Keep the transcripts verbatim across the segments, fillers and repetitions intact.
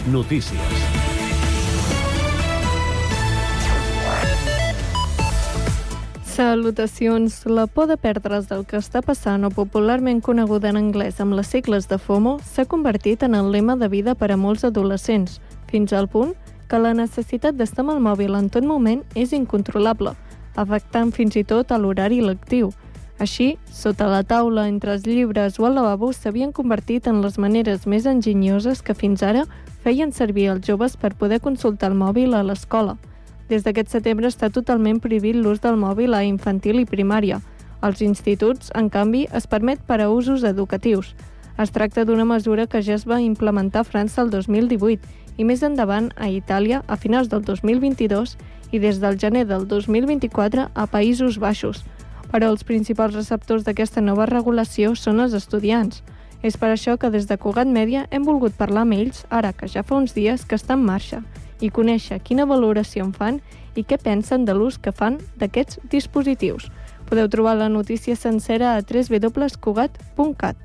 Notícies. Salutacions. La por de perdre's del que està passant, o popularment coneguda en anglès amb les sigles de FOMO, s'ha convertit en el lema de vida per a molts adolescents, fins al punt que la necessitat d'estar amb el mòbil en tot moment és incontrolable, afectant fins i tot a l'horari lectiu. Així, sota la taula, entre els llibres o al lavabo, s'havien convertit en les maneres més enginyoses que fins ara feien servir els joves per poder consultar el mòbil a l'escola. Des d'aquest setembre està totalment prohibit l'ús del mòbil a infantil i primària. Als instituts, en canvi, es permet per a usos educatius. Es tracta d'una mesura que ja es va implementar a França el dos mil divuit i més endavant a Itàlia a finals del dos mil vint-i-dos i des del gener del dos mil vint-i-quatre a Països Baixos. Però els principals receptors d'aquesta nova regulació són els estudiants. És per això que des de Cugat Mèdia hem volgut parlar amb ells, ara que ja fa uns dies que està en marxa, i conèixer quina valoració en fan i què pensen de l'ús que fan d'aquests dispositius. Podeu trobar la notícia sencera a w w w punt cugat punt cat.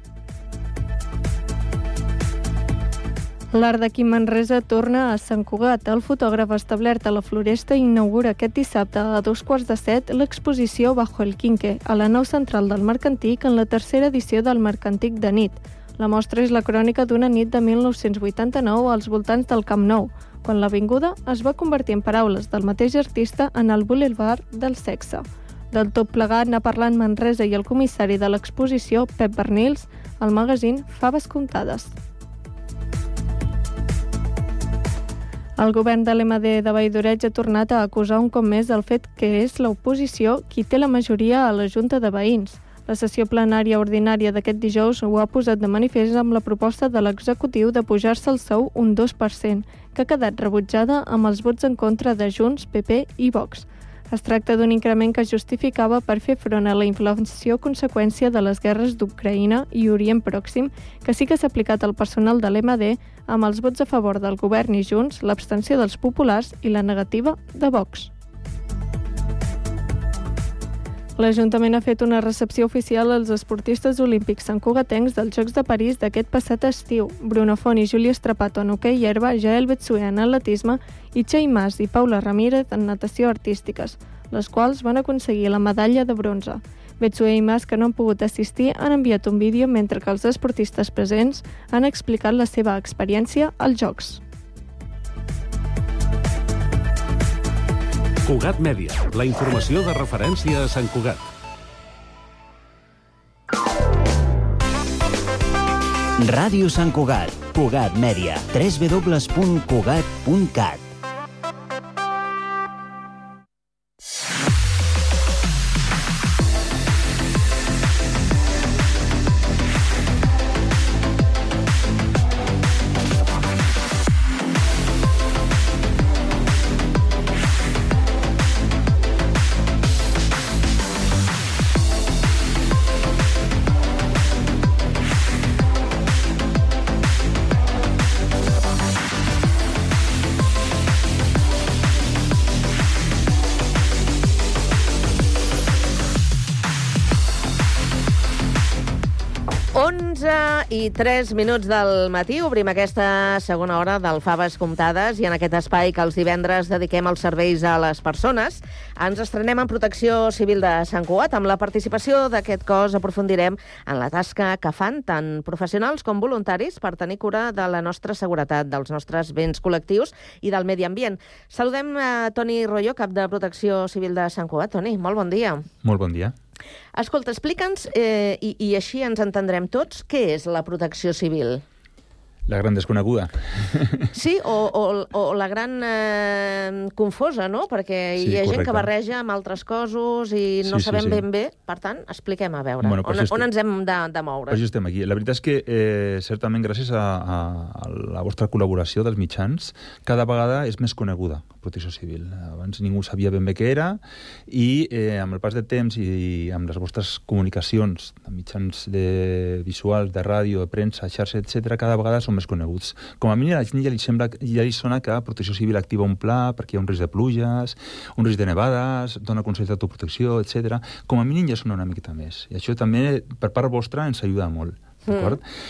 L'Art d'aquí Manresa torna a Sant Cugat. El fotògraf establert a la Floresta inaugura aquest dissabte a dos quarts de set l'exposició Bajo el Quinque, a la nau central del Marc Antic, en la tercera edició del Marc Antic de nit. La mostra és la crònica d'una nit de mil nou-cents vuitanta-nou als voltants del Camp Nou, quan l'avinguda es va convertir en paraules del mateix artista en el bulevard del sexe. Del tot plegat n'ha parlat Manresa i el comissari de l'exposició, Pep Bernils, al magazín Faves Comptades. El govern de l'M D de Valldoreig ha tornat a acusar un cop més el fet que és l'oposició qui té la majoria a la Junta de Veïns. La sessió plenària ordinària d'aquest dijous ho ha posat de manifest amb la proposta de l'executiu de pujar-se el sou un dos per cent, que ha quedat rebutjada amb els vots en contra de Junts, P P i Vox. Es tracta d'un increment que es justificava per fer front a la inflació conseqüència de les guerres d'Ucraïna i Orient Pròxim, que sí que s'ha aplicat al personal de l'M D amb els vots a favor del govern i Junts, l'abstenció dels populars i la negativa de Vox. L'Ajuntament ha fet una recepció oficial als esportistes olímpics santcugatencs dels Jocs de París d'aquest passat estiu. Bruno Font i Júlia Strapato en hoquei herba, Jael Betsué en atletisme i Txell Mas i Paula Ramírez en natació artístiques, les quals van aconseguir la medalla de bronze. Betsué i Mas, que no han pogut assistir, han enviat un vídeo mentre que els esportistes presents han explicat la seva experiència als Jocs. Cugat Mèdia, la informació de referència a Sant Cugat. Ràdio Sant Cugat, Cugat Mèdia, w w w punt cugat punt cat. onze i tres minuts del matí. Obrim aquesta segona hora del Faves Comptades i en aquest espai que els divendres dediquem als serveis a les persones ens estrenem en Protecció Civil de Sant Cugat. Amb la participació d'aquest cos aprofundirem en la tasca que fan tant professionals com voluntaris per tenir cura de la nostra seguretat, dels nostres béns col·lectius i del medi ambient. Saludem a Toni Royo, cap de Protecció Civil de Sant Cugat. Toni, molt bon dia. Molt bon dia. Escolta, explica'ns, eh, i, i així ens entendrem tots, què és la protecció civil? La gran desconeguda. Sí, o, o, o la gran eh, confosa, no? Perquè hi Sí, ha gent correcte. que barreja amb altres cossos i no Sí, sí, sabem sí. ben bé. Per tant, expliquem a veure, Bueno, per on, això estem- on ens hem de, de moure. Per això estem aquí. La veritat és que, eh, certament, gràcies a, a, a la vostra col·laboració dels mitjans, cada vegada és més coneguda Protecció Civil. Abans ningú sabia ben bé què era i eh, amb el pas de temps i, i amb les vostres comunicacions de mitjans de visuals, de ràdio, de premsa, xarxa, etcètera, cada vegada són més coneguts. Com a mínim a la gent ja li, sembla, ja li sona que Protecció Civil activa un pla perquè hi ha un risc de pluges, un risc de nevades, dona consells d'autoprotecció, etcètera. Com a mínim ja sona una miqueta més. I això també, per part vostra, ens ajuda molt. D'acord? Mm.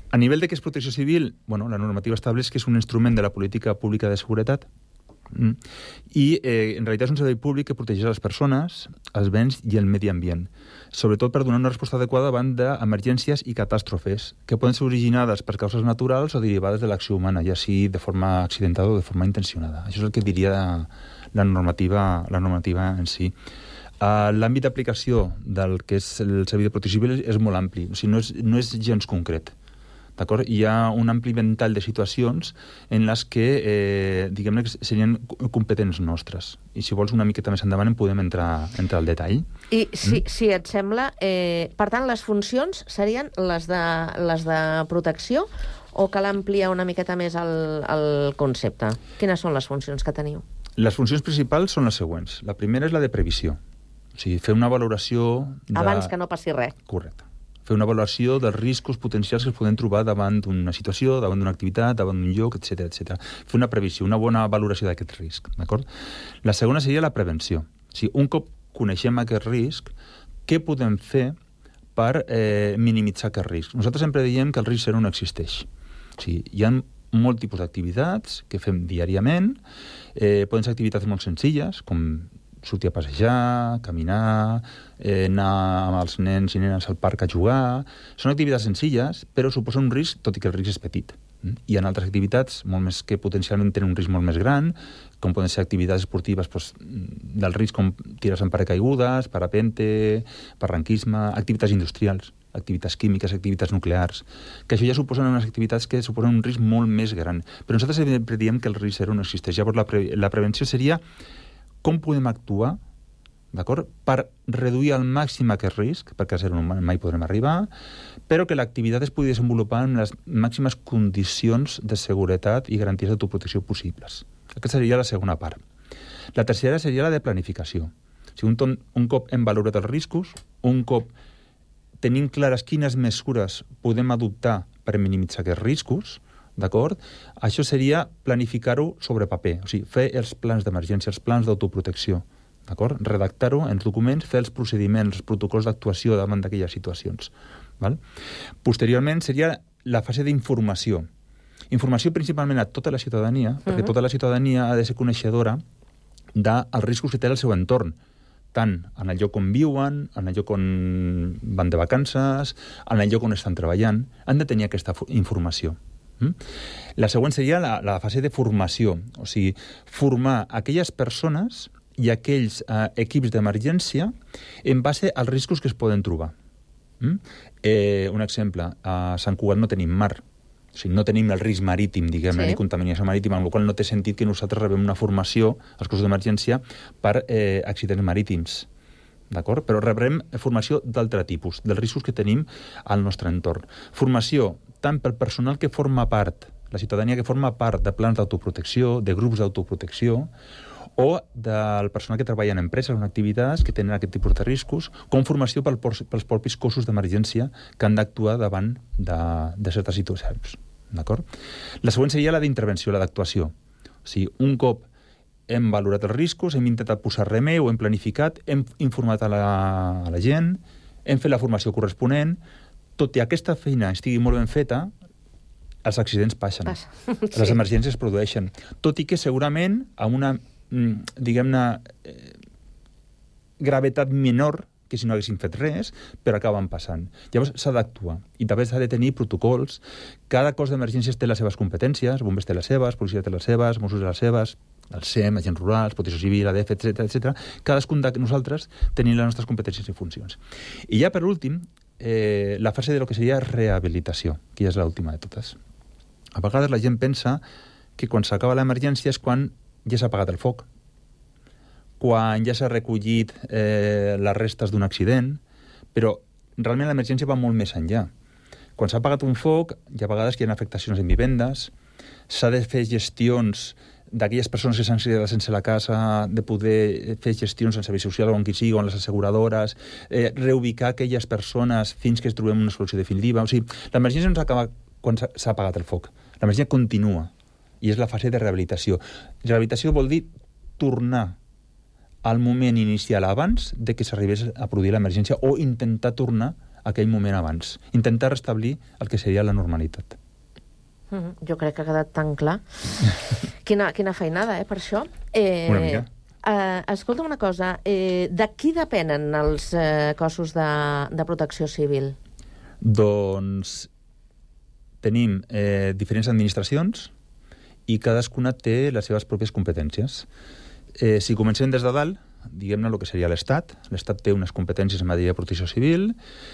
A nivell de què és protecció civil, bueno, la normativa estableix que és un instrument de la política pública de seguretat mm, i eh, en realitat és un servei públic que protegeix les persones, els béns i el medi ambient, sobretot per donar una resposta adequada davant d'emergències i catàstrofes que poden ser originades per causes naturals o derivades de l'acció humana, ja sigui de forma accidentada o de forma intencionada. Això és el que diria la normativa, la normativa en si. Uh, l'àmbit d'aplicació del que és el servei de protecció civil és molt ampli, o sigui, no és, no és gens concret. D'acord? Hi ha un ampli ventall de situacions en les que, eh, diguem-ne, que serien competents nostres. I si vols una miqueta més endavant en podem entrar, entrar al detall. I si, mm? si et sembla, eh, per tant, les funcions serien les de, les de protecció o cal ampliar una miqueta més el, el concepte? Quines són les funcions que teniu? Les funcions principals són les següents. La primera és la de previsió. O sigui, fer una valoració... De... Abans que no passi res. Correcte. Fer una valoració dels riscos potencials que es poden trobar davant d'una situació, davant d'una activitat, davant d'un lloc, etcètera, etcètera. Fer una previsió, una bona valoració d'aquest risc, d'acord? La segona seria la prevenció. O sigui, un cop coneixem aquest risc, què podem fer per eh, minimitzar aquest risc? Nosaltres sempre diem que el risc zero no existeix. O sigui, hi ha molt tipus d'activitats que fem diàriament, eh, poden ser activitats molt senzilles, com sortir a passejar, caminar, eh, anar amb els nens i nenes al parc a jugar. Són activitats senzilles, però suposen un risc, tot i que el risc és petit. Hi ha altres activitats molt més que potencialment tenen un risc molt més gran, com poden ser activitats esportives doncs, del risc com tires en paracaigudes, parapente, barranquisme, activitats industrials, activitats químiques, activitats nuclears, que això ja suposen unes activitats que suposen un risc molt més gran. Però nosaltres sempre diem que el risc zero no existeix. Llavors la, pre la prevenció seria com podem actuar, d'acord, per reduir al màxim aquest risc, perquè a zero mai podrem arribar, però que l'activitat es pugui desenvolupar en les màximes condicions de seguretat i garanties d'autoprotecció possibles. Aquesta seria la segona part. La tercera seria la de planificació. O sigui, un, ton, un cop hem valorat els riscos, un cop tenim clares quines mesures podem adoptar per minimitzar aquests riscos, d'acord? Això seria planificar-ho sobre paper, o sigui, fer els plans d'emergència, els plans d'autoprotecció, d'acord? Redactar-ho en els documents, fer els procediments, els protocols d'actuació davant d'aquelles situacions. Val? Posteriorment seria la fase d'informació. Informació principalment a tota la ciutadania, uh-huh. perquè tota la ciutadania ha de ser coneixedora dels riscos que té el seu entorn, tant en el lloc on viuen, en el lloc on van de vacances, en el lloc on estan treballant, han de tenir aquesta informació. Mm? La següent seria la, la fase de formació, o sigui, formar aquelles persones i aquells eh, equips d'emergència en base als riscos que es poden trobar. Mm? Eh, un exemple, a Sant Cugat no tenim mar, o sigui, no tenim el risc marítim, diguem-ne, sí. ni contaminació marítima, amb la qual no té sentit que nosaltres rebem una formació als cossos d'emergència per eh, accidents marítims. D'acord? Però rebrem formació d'altre tipus, dels riscos que tenim al nostre entorn. Formació tant pel personal que forma part, la ciutadania que forma part de plans d'autoprotecció, de grups d'autoprotecció, o del personal que treballa en empreses o en activitats que tenen aquest tipus de riscos, com formació pel, pels propis cossos d'emergència que han d'actuar davant de, de certes situacions. D'acord? La següent seria la d'intervenció, la d'actuació. O sigui, un cop hem valorat els riscos, hem intentat posar remei, ho hem planificat, hem informat a la, a la gent, hem fet la formació corresponent. Tot i aquesta feina estigui molt ben feta, els accidents passen. Passa. Sí. Les emergències es produeixen. Tot i que segurament amb una, diguem-ne, eh, gravetat menor que si no haguessin fet res, però acaben passant. Llavors s'ha d'actuar. I també s'ha de tenir protocols. Cada cos d'emergències té les seves competències, bombers té les seves, policia té les seves, Mossos té les seves, el S E M, agents rurals, protecció civil, A D F, etcètera, etcètera. Cadascun de nosaltres tenim les nostres competències i funcions. I ja per últim, eh, la fase de lo que seria rehabilitació, que ja és l'última de totes. A vegades la gent pensa que quan s'acaba l'emergència és quan ja s'ha apagat el foc, quan ja s'ha recollit eh, les restes d'un accident, però realment l'emergència va molt més enllà. Quan s'ha apagat un foc, hi ha vegades que hi ha afectacions en vivendes, s'ha de fer gestions d'aquelles persones que s'han quedat sense la casa, de poder fer gestions en servei social o en qui sigui, o en les asseguradores, eh, reubicar aquelles persones fins que es trobem una solució definitiva. O sigui, l'emergència no s'acaba quan s'ha apagat el foc. L'emergència continua, i és la fase de rehabilitació. Rehabilitació vol dir tornar al moment inicial abans de que s'arribés a produir l'emergència o intentar tornar aquell moment abans. Intentar restablir el que seria la normalitat. Mm, jo crec que ha quedat tan clar. quina, quina feinada, eh, per això. Eh, Una mica. Eh, escolta una cosa, eh, de qui depenen els eh, cossos de, de protecció civil? Doncs tenim eh, diferents administracions i cadascuna té les seves pròpies competències. Eh, si comencem des de dalt, diguem-ne el que seria l'Estat. L'Estat té unes competències en matèria de protecció civil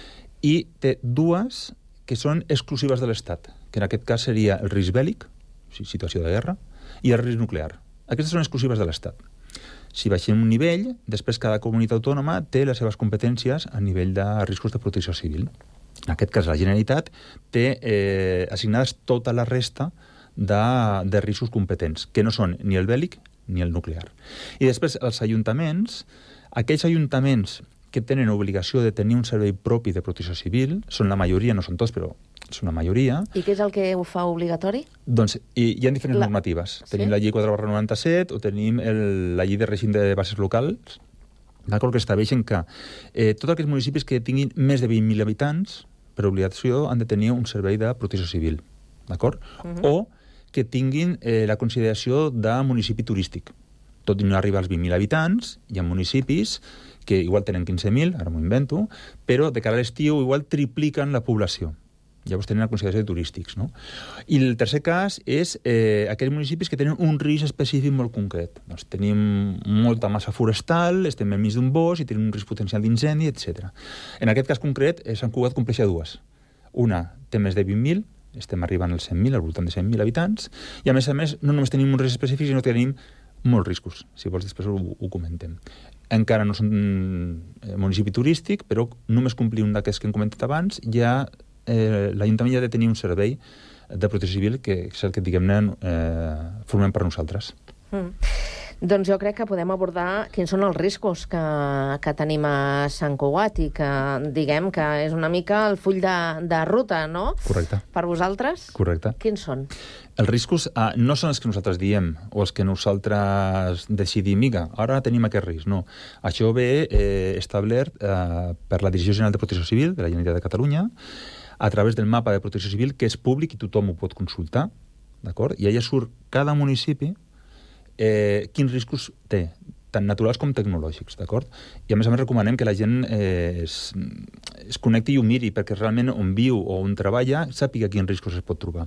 i té dues que són exclusives de l'Estat, que en aquest cas seria el risc bèl·lic, situació de guerra, i el risc nuclear. Aquestes són exclusives de l'Estat. Si baixem un nivell, després cada comunitat autònoma té les seves competències a nivell de riscos de protecció civil. En aquest cas, la Generalitat té eh, assignades tota la resta de, de riscos competents, que no són ni el bèl·lic ni el nuclear. I després, els ajuntaments, aquells ajuntaments que tenen obligació de tenir un servei propi de protecció civil, són la majoria, no són tots, però són la majoria. I què és el que ho fa obligatori? Doncs hi, hi ha diferents la... normatives. Sí? Tenim la llei quatre barra noranta-set o tenim el, la llei de règim de bases locals, d'acord, que estableixen que eh, tots aquells municipis que tinguin més de vint mil habitants, per obligació, han de tenir un servei de protecció civil, d'acord? Uh-huh. O que tinguin eh, la consideració de municipi turístic. Tot i no arribar als vint mil habitants, hi ha municipis que igual tenen quinze mil, ara m'ho invento, però de cara a l'estiu igual tripliquen la població. Llavors tenen la consideració de turístics, no? I el tercer cas és eh, aquells municipis que tenen un risc específic molt concret. Doncs tenim molta massa forestal, estem enmig d'un bosc i tenim un risc potencial d'incendi, etcètera. En aquest cas concret, eh, Sant Cugat compleix dues. Una té més de vint mil, estem arribant als cent mil, al voltant de cent mil habitants, i a més a més no només tenim un risc específic, sinó que tenim molts riscos. Si vols, després ho, ho comentem. Encara no són eh, municipi turístic, però només complir un d'aquests que hem comentat abans, ja eh, l'Ajuntament ja ha de tenir un servei de protecció civil que és el que, diguem-ne, eh, formem per nosaltres. Mm. Doncs jo crec que podem abordar quins són els riscos que, que tenim a Sant Cugat i que, diguem, que és una mica el full de, de ruta, no? Correcte. Per vosaltres? Correcte. Quins són? Els riscos eh, no són els que nosaltres diem o els que nosaltres decidim, mica, ara tenim aquest risc, no. Això ve eh, establert eh, per la Direcció General de Protecció Civil de la Generalitat de Catalunya a través del mapa de protecció civil, que és públic i tothom ho pot consultar, d'acord? I allà surt cada municipi eh, quins riscos té, tant naturals com tecnològics, d'acord? I a més a més recomanem que la gent eh, es, es connecti i ho miri, perquè realment on viu o on treballa sàpiga quins riscos es pot trobar.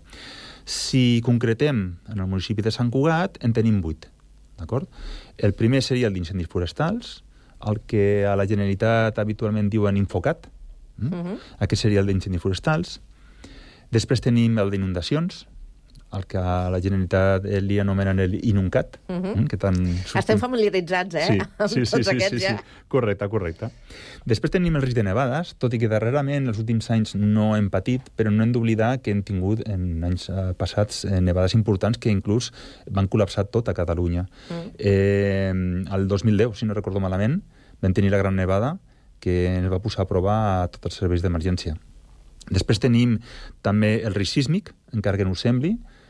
Si concretem en el municipi de Sant Cugat, en tenim vuit, d'acord? El primer seria el d'incendis forestals, el que a la Generalitat habitualment diuen Infocat, mm? uh-huh. Aquest seria el d'incendis forestals. Després tenim el d'inundacions, el que a la Generalitat li anomenen el INUNCAT, uh-huh. que tant... Estem familiaritzats, eh? Sí, amb sí, tots sí, sí, aquests, sí, ja. sí. Correcte, correcte. Després tenim el risc de nevades, tot i que darrerament, els últims anys, no hem patit, però no hem d'oblidar que hem tingut en anys passats eh, nevades importants que inclús van col·lapsar tot a Catalunya. Mm. Eh, el dos mil deu, si no recordo malament, vam tenir la gran nevada que ens va posar a prova a tots els serveis d'emergència. Després tenim també el risc sísmic, encara que no ho sembli.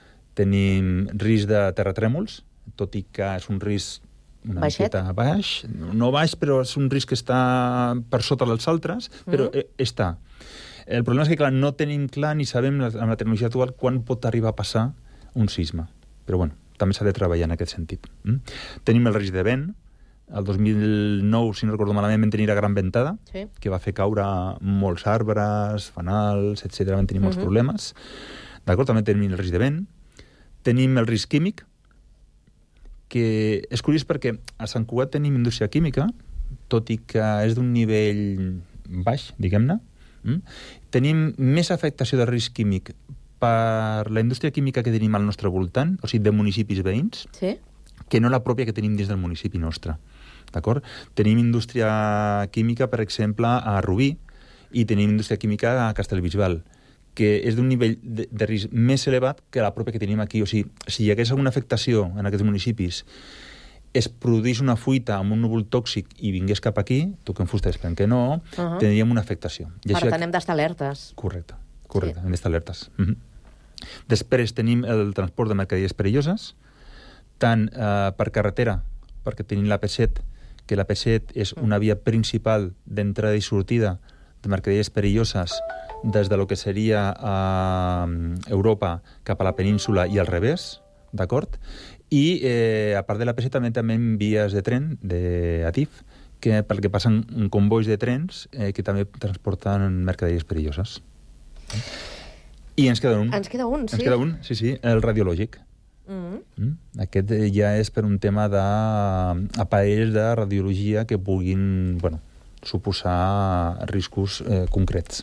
Tenim risc de terratrèmols, tot i que és un risc una miqueta baix. No baix, però és un risc que està per sota dels altres, però mm. està. El problema és que, clar, no tenim clar ni sabem amb la tecnologia actual quan pot arribar a passar un sisme. Però, bueno, també s'ha de treballar en aquest sentit. Mm? Tenim el risc de vent. El dos mil nou, si no recordo malament, vam tenir la gran ventada, sí. que va fer caure molts arbres, fanals, etcètera. Vam tenir molts mm-hmm. problemes. D'acord? També tenim el risc de vent. Tenim el risc químic, que és curiós perquè a Sant Cugat tenim indústria química, tot i que és d'un nivell baix, diguem-ne. Mm? Tenim més afectació de risc químic per la indústria química que tenim al nostre voltant, o sigui, de municipis veïns, sí. que no la pròpia que tenim dins del municipi nostre. D'acord? Tenim indústria química, per exemple, a Rubí, i tenim indústria química a Castellbisbal, que és d'un nivell de, de risc més elevat que la pròpia que tenim aquí. O sigui, si hi hagués alguna afectació en aquests municipis, es produís una fuita amb un núvol tòxic i vingués cap aquí, tu que en fusta esperem que no, uh-huh. tindríem una afectació. I per això... tant, hem d'estar alertes. Correcte, correcte, sí. hem d'estar alertes. Uh-huh. Després tenim el transport de mercaderies perilloses, tant eh, per carretera, perquè tenim l'A P set, que l'A P set és una via principal d'entrada i sortida de mercaderies perilloses des de lo que seria eh, Europa cap a la península i al revés, d'acord? I, eh, a part de la P S, també també vies de tren, de A T I F, que, pel que passen convois de trens eh, que també transporten mercaderies perilloses. I ens queda un. Ens queda un, sí. Ens queda un, sí, sí, el radiològic. Mm. Mm? Aquest ja és per un tema d'aparells de radiologia que puguin, bueno, suposar riscos eh, concrets.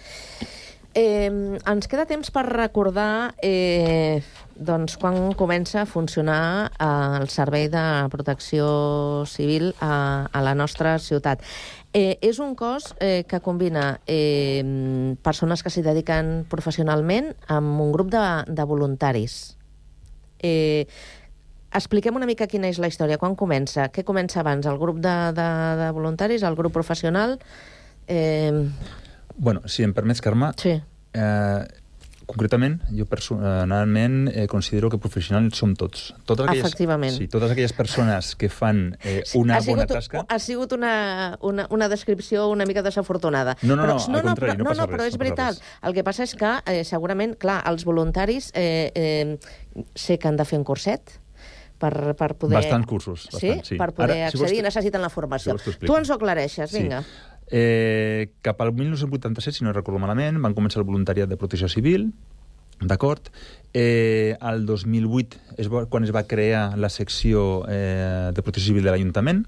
Eh, ens queda temps per recordar eh, doncs, quan comença a funcionar eh, el Servei de Protecció Civil a, a la nostra ciutat. Eh, és un cos eh, que combina eh, persones que s'hi dediquen professionalment amb un grup de, de voluntaris. Eh, expliquem una mica quina és la història. Quan comença? Què comença abans? El grup de, de, de voluntaris? El grup professional? Eh... Bueno, si em permets, Carme, sí. eh, concretament, jo personalment eh, considero que professionals som tots. Totes aquelles, Efectivament. Sí, totes aquelles persones que fan eh, una ha sigut, bona tasca... Ha sigut una, una, una descripció una mica desafortunada. No, no, però, no, al contrari, no, no, passa no, però res, és no veritat. res. El que passa és que, eh, segurament, clar, els voluntaris eh, eh, sé que han de fer un curset per, per poder... Bastants cursos. Bastant, sí, sí, per poder Ara, accedir, si vols... necessiten la formació. Si tu ens ho aclareixes, vinga. Sí. Eh, cap al dinou vuitanta-set, si no recordo malament, van començar el voluntariat de protecció civil, d'acord? Eh, el dos mil vuit és quan es va crear la secció eh, de protecció civil de l'Ajuntament,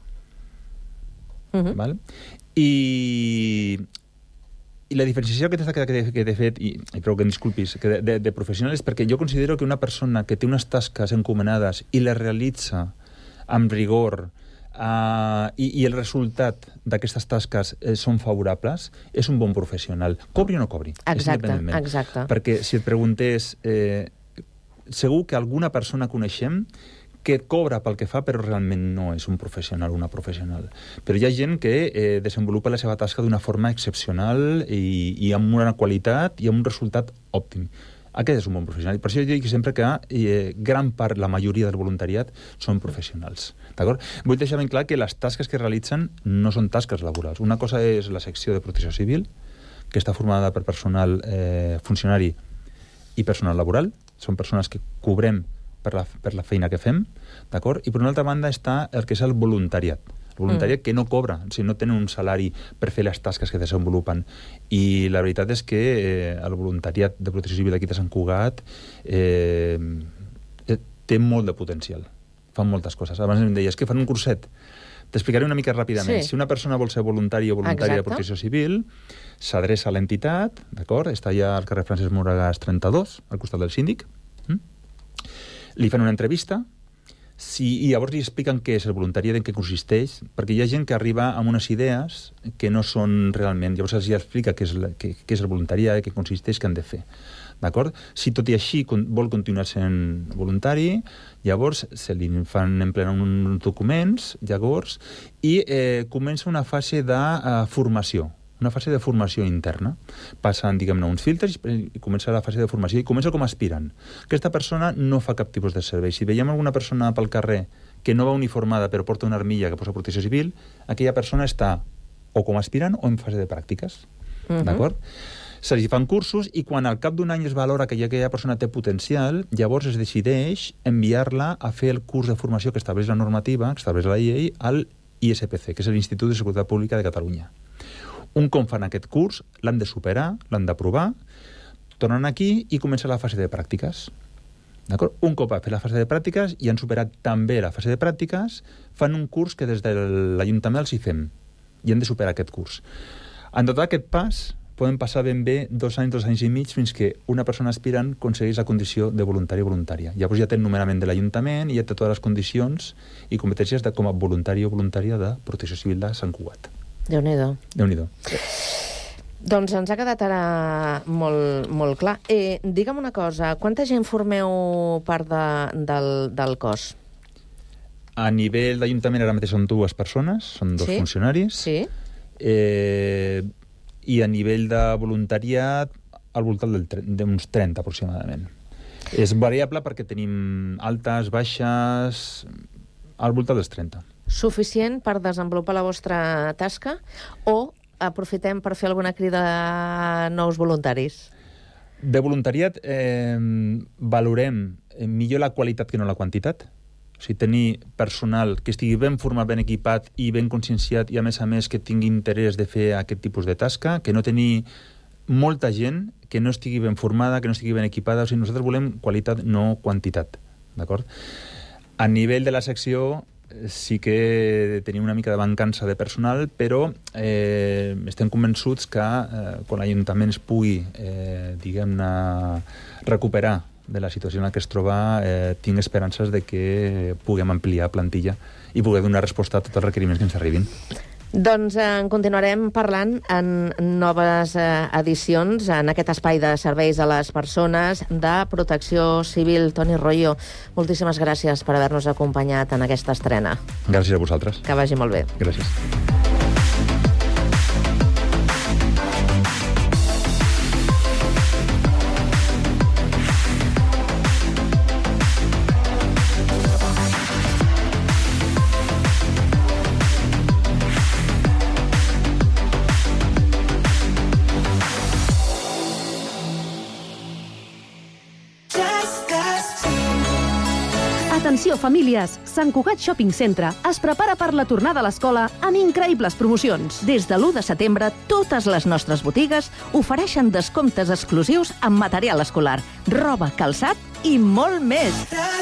uh-huh. Val? I, i la diferenciació que t'he fet, i, i prou que em disculpis, que de, de, de professional és perquè jo considero que una persona que té unes tasques encomanades i les realitza amb rigor, Uh, i, i el resultat d'aquestes tasques eh, són favorables, és un bon professional. Cobri o no cobri. Exacte, exacte. Perquè si et preguntés, eh, segur que alguna persona coneixem que cobra pel que fa, però realment no és un professional o una professional. Però hi ha gent que eh, desenvolupa la seva tasca d'una forma excepcional i, i amb una qualitat i amb un resultat òptim. Aquest és un bon professional. I per això jo dic sempre que eh, gran part, la majoria del voluntariat, són professionals. D'acord? Vull deixar ben clar que les tasques que realitzen no són tasques laborals. Una cosa és la secció de protecció civil, que està formada per personal eh, funcionari i personal laboral. Són persones que cobrem per la, per la feina que fem. D'acord? I per una altra banda està el que és el voluntariat. El voluntariat mm. que no cobra, o sigui, no tenen un salari per fer les tasques que desenvolupen. I la veritat és que eh, el voluntariat de protecció civil aquí de Sant Cugat eh, té molt de potencial. Fan moltes coses. Abans em deies que fan un curset. T'explicaré una mica ràpidament. Sí. Si una persona vol ser voluntari o voluntària de protecció civil, s'adreça a l'entitat, d'acord? Està allà al carrer Francesc Moragas trenta-dos, al costat del síndic. Mm? Li fan una entrevista, sí, i llavors li expliquen què és el voluntariat, en què consisteix, perquè hi ha gent que arriba amb unes idees que no són realment... Llavors els explica què és, la, què, què és el voluntariat, què consisteix, què han de fer. D'acord? Si tot i així con, vol continuar sent voluntari, llavors se li fan emplenar uns documents, llavors, i eh, comença una fase de uh, formació, una fase de formació interna. Passen, diguem-ne, uns filtres i comença la fase de formació i comença com a aspirant. Aquesta persona no fa cap tipus de servei. Si veiem alguna persona pel carrer que no va uniformada però porta una armilla que posa protecció civil, aquella persona està o com a aspirant o en fase de pràctiques. Uh-huh. D'acord? Se li fan cursos i quan al cap d'un any es valora que aquella persona té potencial, llavors es decideix enviar-la a fer el curs de formació que estableix la normativa, que estableix la llei, al I S P C, que és l'Institut de Seguretat Pública de Catalunya. Un cop fan aquest curs, l'han de superar, l'han d'aprovar, tornen aquí i comença la fase de pràctiques. D'acord? Un cop ha fet la fase de pràctiques i han superat també la fase de pràctiques, fan un curs que des de l'Ajuntament els hi fem i han de superar aquest curs. En tot aquest pas, poden passar ben bé dos anys, dos anys i mig, fins que una persona aspirant aconsegueix la condició de voluntari o voluntària. Llavors ja té el nomenament de l'Ajuntament i ja té totes les condicions i competències de, com a voluntari o voluntària de Protecció Civil de Sant Cugat. Déu-n'hi-do. Déu-n'hi-do. Doncs ens ha quedat ara molt, molt clar. Eh, digue'm una cosa, quanta gent formeu part de, del, del cos? A nivell d'Ajuntament ara mateix són dues persones, són dos sí? funcionaris. Sí. Eh, I a nivell de voluntariat, al voltant d'uns trenta aproximadament. És variable perquè tenim altes, baixes, al voltant dels trenta. Suficient per desenvolupar la vostra tasca o aprofitem per fer alguna crida a nous voluntaris. De voluntariat eh, valorem millor la qualitat que no la quantitat. O sigui, tenir personal que estigui ben format, ben equipat i ben conscienciat i, a més a més, que tingui interès de fer aquest tipus de tasca, que no tenir molta gent que no estigui ben formada, que no estigui ben equipada. O sigui, nosaltres volem qualitat, no quantitat. D'acord? A nivell de la secció sí que tenim una mica de mancança de personal, però eh, estem convençuts que eh, quan l'Ajuntament es pugui, eh, diguem-ne, recuperar de la situació en la que es troba, eh, tinc esperances de que puguem ampliar plantilla i poder donar resposta a tots els requeriments que ens arribin. Doncs eh, en continuarem parlant en noves eh, edicions en aquest espai de serveis a les persones de Protecció Civil. Toni Royo, moltíssimes gràcies per haver-nos acompanyat en aquesta estrena. Gràcies a vosaltres. Que vagi molt bé. Gràcies. Atenció, famílies! Sant Cugat Shopping Centre es prepara per la tornada a l'escola amb increïbles promocions. Des de l'u de setembre, totes les nostres botigues ofereixen descomptes exclusius en material escolar, roba, calçat i molt més.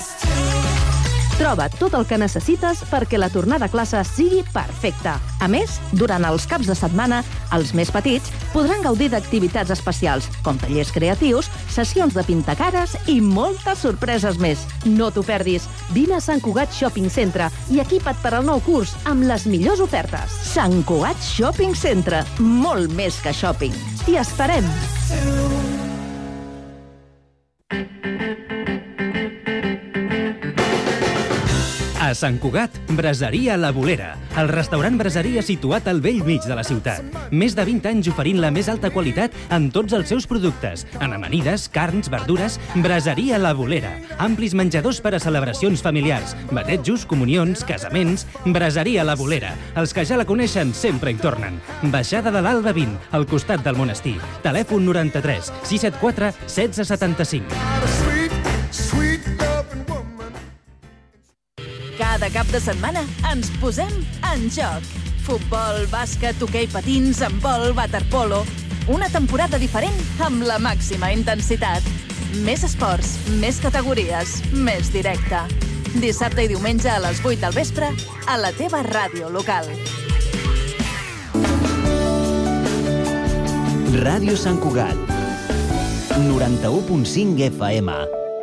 Troba tot el que necessites perquè la tornada a classe sigui perfecta. A més, durant els caps de setmana, els més petits podran gaudir d'activitats especials, com tallers creatius, sessions de pintacares i moltes sorpreses més. No t'ho perdis. Vine a Sant Cugat Shopping Centre i equipa't per al nou curs amb les millors ofertes. Sant Cugat Shopping Centre. Molt més que shopping. T'hi esperem! A Sant Cugat, Braseria La Bolera, el restaurant braseria situat al vell mig de la ciutat. Més de vint anys oferint la més alta qualitat en tots els seus productes, en amanides, carns, verdures. Braseria La Bolera, amplis menjadors per a celebracions familiars, batejos, comunions, casaments. Braseria La Bolera, els que ja la coneixen sempre hi tornen. Baixada de l'Alba vint, al costat del monestir. Telèfon noranta-tres sis set quatre setze setanta-cinc. Cada cap de setmana ens posem en joc. Futbol, bàsquet, hoquei patins, handbol, waterpolo. Una temporada diferent amb la màxima intensitat. Més esports, més categories, més directe. Dissabte i diumenge a les vuit del vespre a la teva ràdio local. Ràdio Sant Cugat, noranta-u punt cinc F M.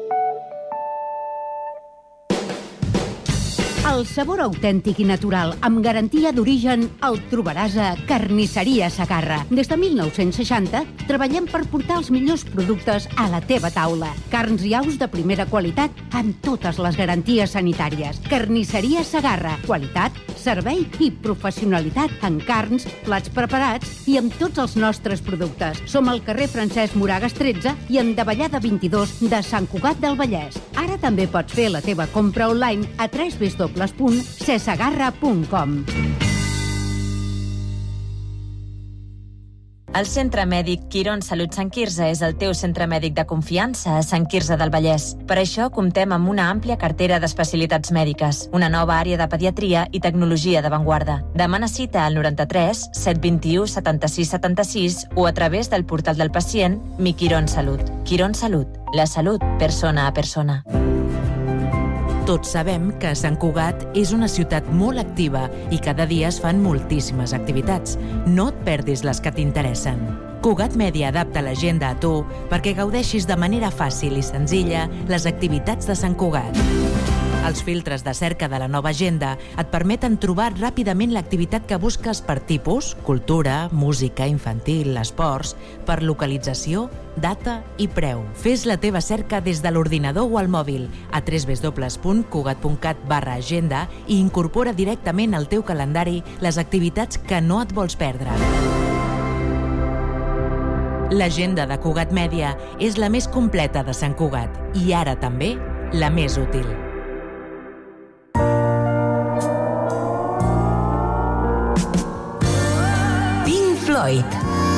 El sabor autèntic i natural, amb garantia d'origen, el trobaràs a Carnisseria Segarra. Des de mil nou-cents seixanta treballem per portar els millors productes a la teva taula. Carns i aus de primera qualitat amb totes les garanties sanitàries. Carnisseria Segarra. Qualitat, servei i professionalitat en carns, plats preparats i amb tots els nostres productes. Som al carrer Francesc Moragas tretze i en Davallada vint-i-dos de Sant Cugat del Vallès. Ara també pots fer la teva compra online a w w w punt cesegarra punt com. El Centre Mèdic Quirón Salut Sant Quirze és el teu centre mèdic de confiança a Sant Quirze del Vallès. Per això comptem amb una àmplia cartera d'especialitats mèdiques, una nova àrea de pediatria i tecnologia d'avantguarda. Demana cita al noranta-tres set vint-i-u setanta-sis setanta-sis o a través del portal del pacient Mi Quirón Salut. Quirón Salut, la salut persona a persona. Tots sabem que Sant Cugat és una ciutat molt activa i cada dia es fan moltíssimes activitats. No et perdis les que t'interessen. Cugat Mèdia adapta l'agenda a tu perquè gaudeixis de manera fàcil i senzilla les activitats de Sant Cugat. Els filtres de cerca de la nova agenda et permeten trobar ràpidament l'activitat que busques per tipus, cultura, música, infantil, esports, per localització, data i preu. Fes la teva cerca des de l'ordinador o al mòbil a w w w punt cugat punt cat barra agenda i incorpora directament al teu calendari les activitats que no et vols perdre. L'agenda de Cugat Mèdia és la més completa de Sant Cugat i ara també la més útil. Floyd.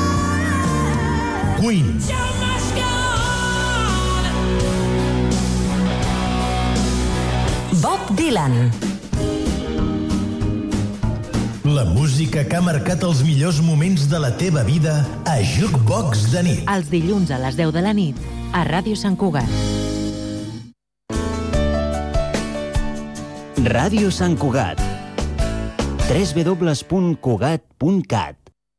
Queen. Bob Dylan. La música que ha marcat els millors moments de la teva vida a Jukebox de nit. Els dilluns a les deu de la nit a Ràdio Sant Cugat. Ràdio Sant Cugat. w w w punt cugat punt cat.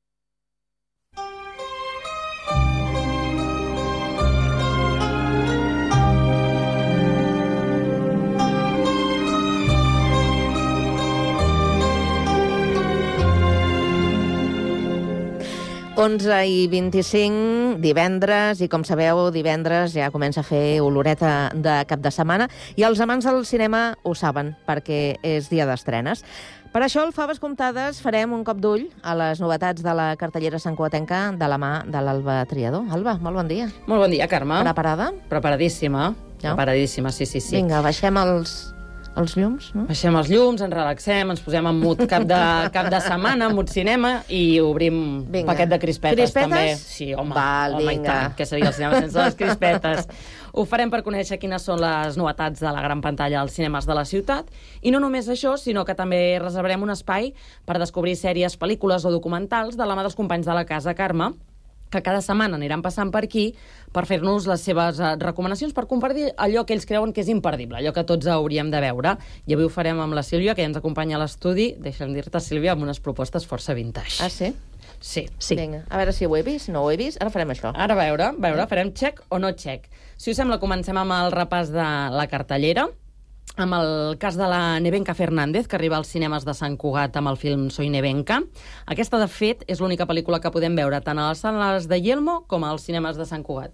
onze i vint-i-cinc, divendres, i com sabeu, divendres ja comença a fer oloreta de cap de setmana, i els amants del cinema ho saben, perquè és dia d'estrenes. Per això, al Faves Comptades, farem un cop d'ull a les novetats de la cartellera santcugatenca de la mà de l'Alba Triador. Alba, molt bon dia. Molt bon dia, Carme. Preparada? Preparadíssima. Ja? Preparadíssima, sí, sí, sí. Vinga, baixem els... els llums, no? Baixem els llums, ens relaxem, ens posem en mood cap de, cap de setmana, en mood cinema, i obrim un paquet de crispetes, crispetes? també. Sí, home, Val, home i tant, que seria el cinema sense les crispetes. Ho farem per conèixer quines són les novetats de la gran pantalla als cinemes de la ciutat, i no només això, sinó que també reservarem un espai per descobrir sèries, pel·lícules o documentals de la mà dels companys de la casa Carme, que cada setmana aniran passant per aquí per fer-nos les seves uh, recomanacions, per compartir allò que ells creuen que és imperdible, allò que tots hauríem de veure. I avui ho farem amb la Sílvia, que ja ens acompanya a l'estudi. Deixa'm dir-te, Sílvia, amb unes propostes força vintage. Ah, sí? Sí. sí. Vinga, a veure si ho he vist, no ho he vist, ara farem això. Ara a veure, a veure, farem check o no check. Si us sembla, comencem amb el repàs de la cartellera, amb el cas de la Nevenka Fernández, que arriba als cinemes de Sant Cugat amb el film Soy Nevenka. Aquesta, de fet, és l'única pel·lícula que podem veure tant a les sales de Yelmo com als cinemes de Sant Cugat.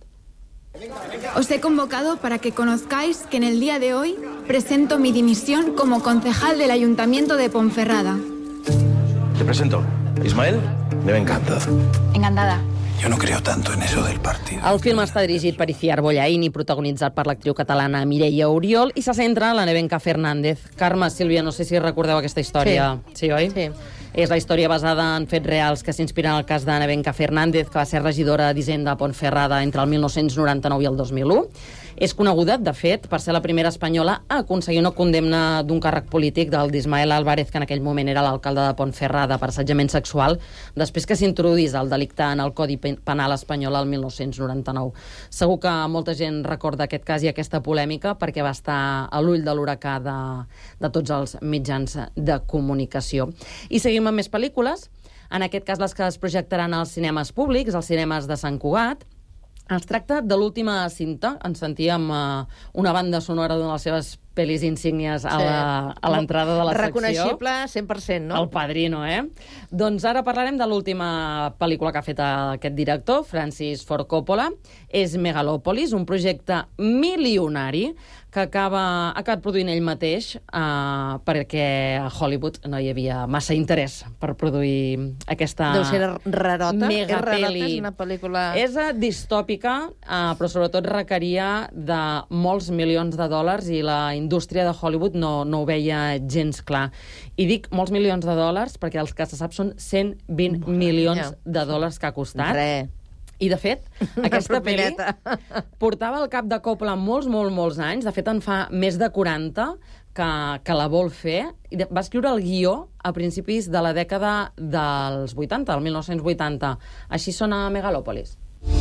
Os he convocado para que conozcáis que en el día de hoy presento mi dimisión como concejal del Ayuntamiento de Ponferrada. Te presento, Ismael Nevenka. Encantada. Yo no creo tanto en eso del partido. El film està dirigit per Iciar Bollaín i protagonitzat per l'actriu catalana Mireia Oriol, i se centra en la Nevenka Fernández. Carme, Sílvia, no sé si recordeu aquesta història. Sí, sí oi? Sí. És la història basada en fets reals que s'inspiren en el cas de Nevenka Fernández, que va ser regidora d'Hisenda a Ponferrada entre el mil nou-cents noranta-nou i el dos mil u. És coneguda, de fet, per ser la primera espanyola a aconseguir una condemna d'un càrrec polític del d'Ismael Álvarez, que en aquell moment era l'alcalde de Ponferrada, per assetjament sexual, després que s'introduís el delicte en el Codi Penal espanyol el mil nou-cents noranta-nou. Segur que molta gent recorda aquest cas i aquesta polèmica perquè va estar a l'ull de l'huracà de, de tots els mitjans de comunicació. I seguim amb més pel·lícules, en aquest cas les que es projectaran als cinemes públics, als cinemes de Sant Cugat. Es tracta de l'última cinta. Ens sentíem uh, una banda sonora d'una de les seves pel·lis insígnies a la- a l'entrada de la secció. Reconeixible cent per cent, no? El Padrino, eh? Doncs ara parlarem de l'última pel·lícula que ha fet aquest director, Francis Ford Coppola. És Megalòpolis, un projecte milionari que acaba, ha acabat produint ell mateix uh, perquè a Hollywood no hi havia massa interès per produir aquesta Deu ser rarota. És rarota, megapeli. és una pel·lícula... És uh, distòpica, uh, però sobretot requeria de molts milions de dòlars i la indústria de Hollywood no, no ho veia gens clar. I dic molts milions de dòlars perquè els que se sap són cent vint milions de dòlars que ha costat. Re. I, de fet, aquesta pel·li portava al cap de Coppola molts, molts, molts anys. De fet, en fa més de quaranta que, que la vol fer. I de, va escriure el guió a principis de la dècada dels vuitanta, el mil nou-cents vuitanta. Així sona Megalòpolis.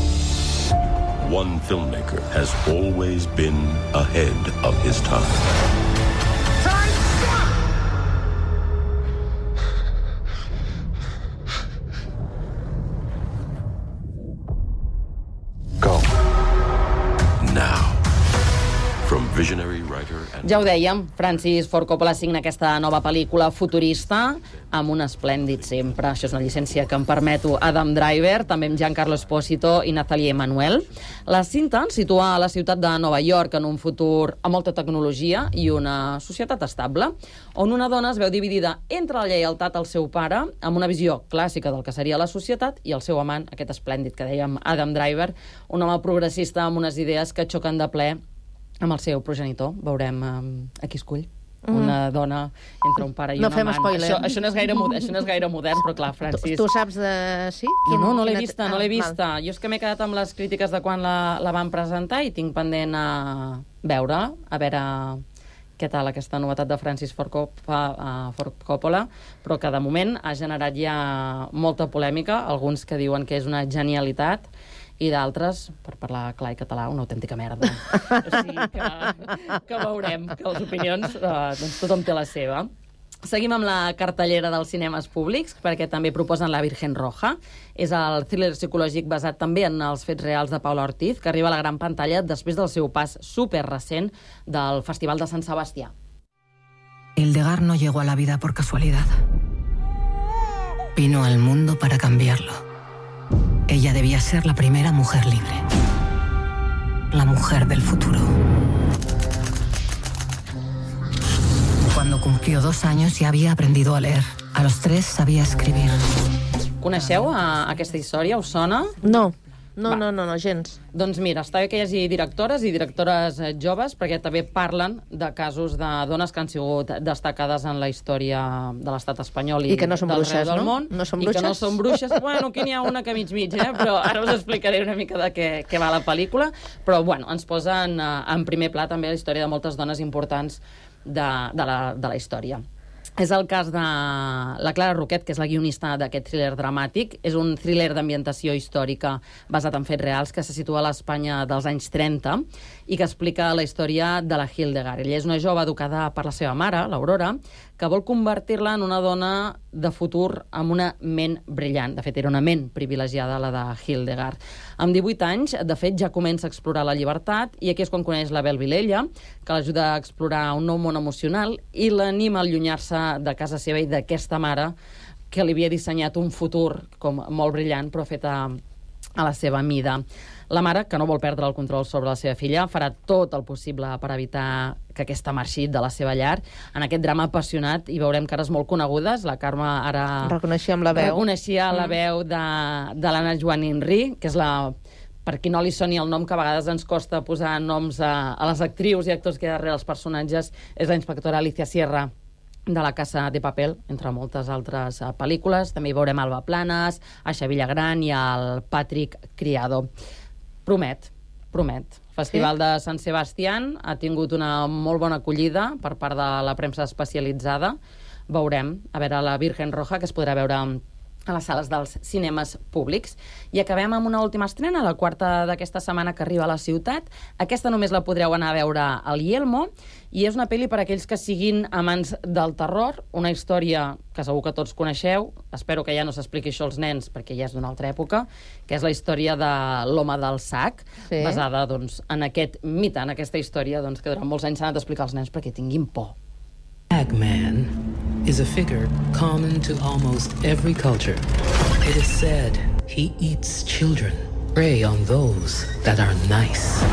One filmmaker has always been ahead of his time. Go. Now, from visionary writer and... Ja ho dèiem, Francis Ford Coppola signa aquesta nova pel·lícula futurista amb un esplèndid sempre. Això és una llicència que em permeto. Adam Driver, també amb Giancarlo Esposito i Nathalie Emmanuel. La cinta ens situa a la ciutat de Nova York en un futur amb molta tecnologia i una societat estable, on una dona es veu dividida entre la lleialtat al seu pare, amb una visió clàssica del que seria la societat, i el seu amant, aquest esplèndid que dèiem, Adam Driver, un home progressista amb unes idees que xoquen de ple amb el seu progenitor. Veurem eh, a qui escull. una mm. dona entre un pare i no un amant. No fem spoiler. Això, això, no és gaire moder, això no és gaire modern, però clar, Francis... Tu, tu saps de... Sí? Quin, no, no, no l'he quina... vista, no l'he vista. Ah, jo és que m'he quedat amb les crítiques de quan la, la van presentar i tinc pendent a veure, a veure què tal aquesta novetat de Francis Ford Coppola, però que de moment ha generat ja molta polèmica, alguns que diuen que és una genialitat, i d'altres, per parlar clar i català, una autèntica merda. O sigui que, que veurem, que les opinions, eh, doncs tothom té la seva. Seguim amb la cartellera dels cinemes públics, perquè també proposen La Virgen Roja. És el thriller psicològic basat també en els fets reals de Paula Ortiz, que arriba a la gran pantalla després del seu pas superrecent del Festival de Sant Sebastià. Hildegard no llegó a la vida por casualidad. Vino al mundo para cambiarlo. Ella debía ser la primera mujer libre. La mujer del futuro. Cuando cumplió dos años ya había aprendido a leer. A los tres sabía escribir. Coneixeu a, a aquesta història? Us sona? No. No, no, no, no, gens. Doncs mira, està bé que hi hagi directores i directores eh, joves, perquè també parlen de casos de dones que han sigut destacades en la història de l'estat espanyol i, I que no són del bruixes, del no? món. No són I bruixes? que no són bruixes. Bueno, aquí n'hi ha una que mig mig, eh? Però ara us explicaré una mica de què, què va la pel·lícula. Però, bueno, ens posen eh, en primer pla també la història de moltes dones importants de, de, la, de la història. És el cas de la Clara Roquet, que és la guionista d'aquest thriller dramàtic. És un thriller d'ambientació històrica basat en fets reals que se situa a l'Espanya dels anys trenta i que explica la història de la Hildegard. Ella és una jove educada per la seva mare, l'Aurora, que vol convertir-la en una dona de futur amb una ment brillant. De fet, era una ment privilegiada, la de Hildegard. Amb divuit anys, de fet, ja comença a explorar la llibertat i aquí és quan coneix la Bel Vilella, que l'ajuda a explorar un nou món emocional i l'anima a allunyar-se de casa seva i d'aquesta mare que li havia dissenyat un futur com molt brillant, però fet a, a la seva mida. La mare, que no vol perdre el control sobre la seva filla, farà tot el possible per evitar que aquesta marxi de la seva llar. En aquest drama apassionat hi veurem cares molt conegudes. La Carme ara... Reconeixia amb la veu. Reconeixia la mm. veu de, de l'Anna Joan Inri, que és la... Per qui no li soni el nom, que a vegades ens costa posar noms a, a les actrius i actors que hi ha darrere els personatges, és la inspectora Alicia Sierra, de La Casa de Papel, entre moltes altres uh, pel·lícules. També hi veurem Alba Planes, Aixa Villagran i el Patrick Criado. Promet, promet. Festival sí? de Sant Sebastián ha tingut una molt bona acollida per part de la premsa especialitzada. Veurem, a veure, La Virgen Roja, que es podrà veure a les sales dels cinemes públics. I acabem amb una última estrena, la quarta d'aquesta setmana que arriba a la ciutat. Aquesta només la podreu anar a veure al Yelmo, i és una pel·li per a aquells que siguin amants del terror, una història que segur que tots coneixeu, espero que ja no s'expliqui això als nens, perquè ja és d'una altra època, que és la història de l'home del sac, sí. basada doncs, en aquest mite, en aquesta història doncs, que durant molts anys s'ha anat a explicar als nens perquè tinguin por. Bagman is a figure common to almost every culture. It is said he eats children, prey on those that are nice.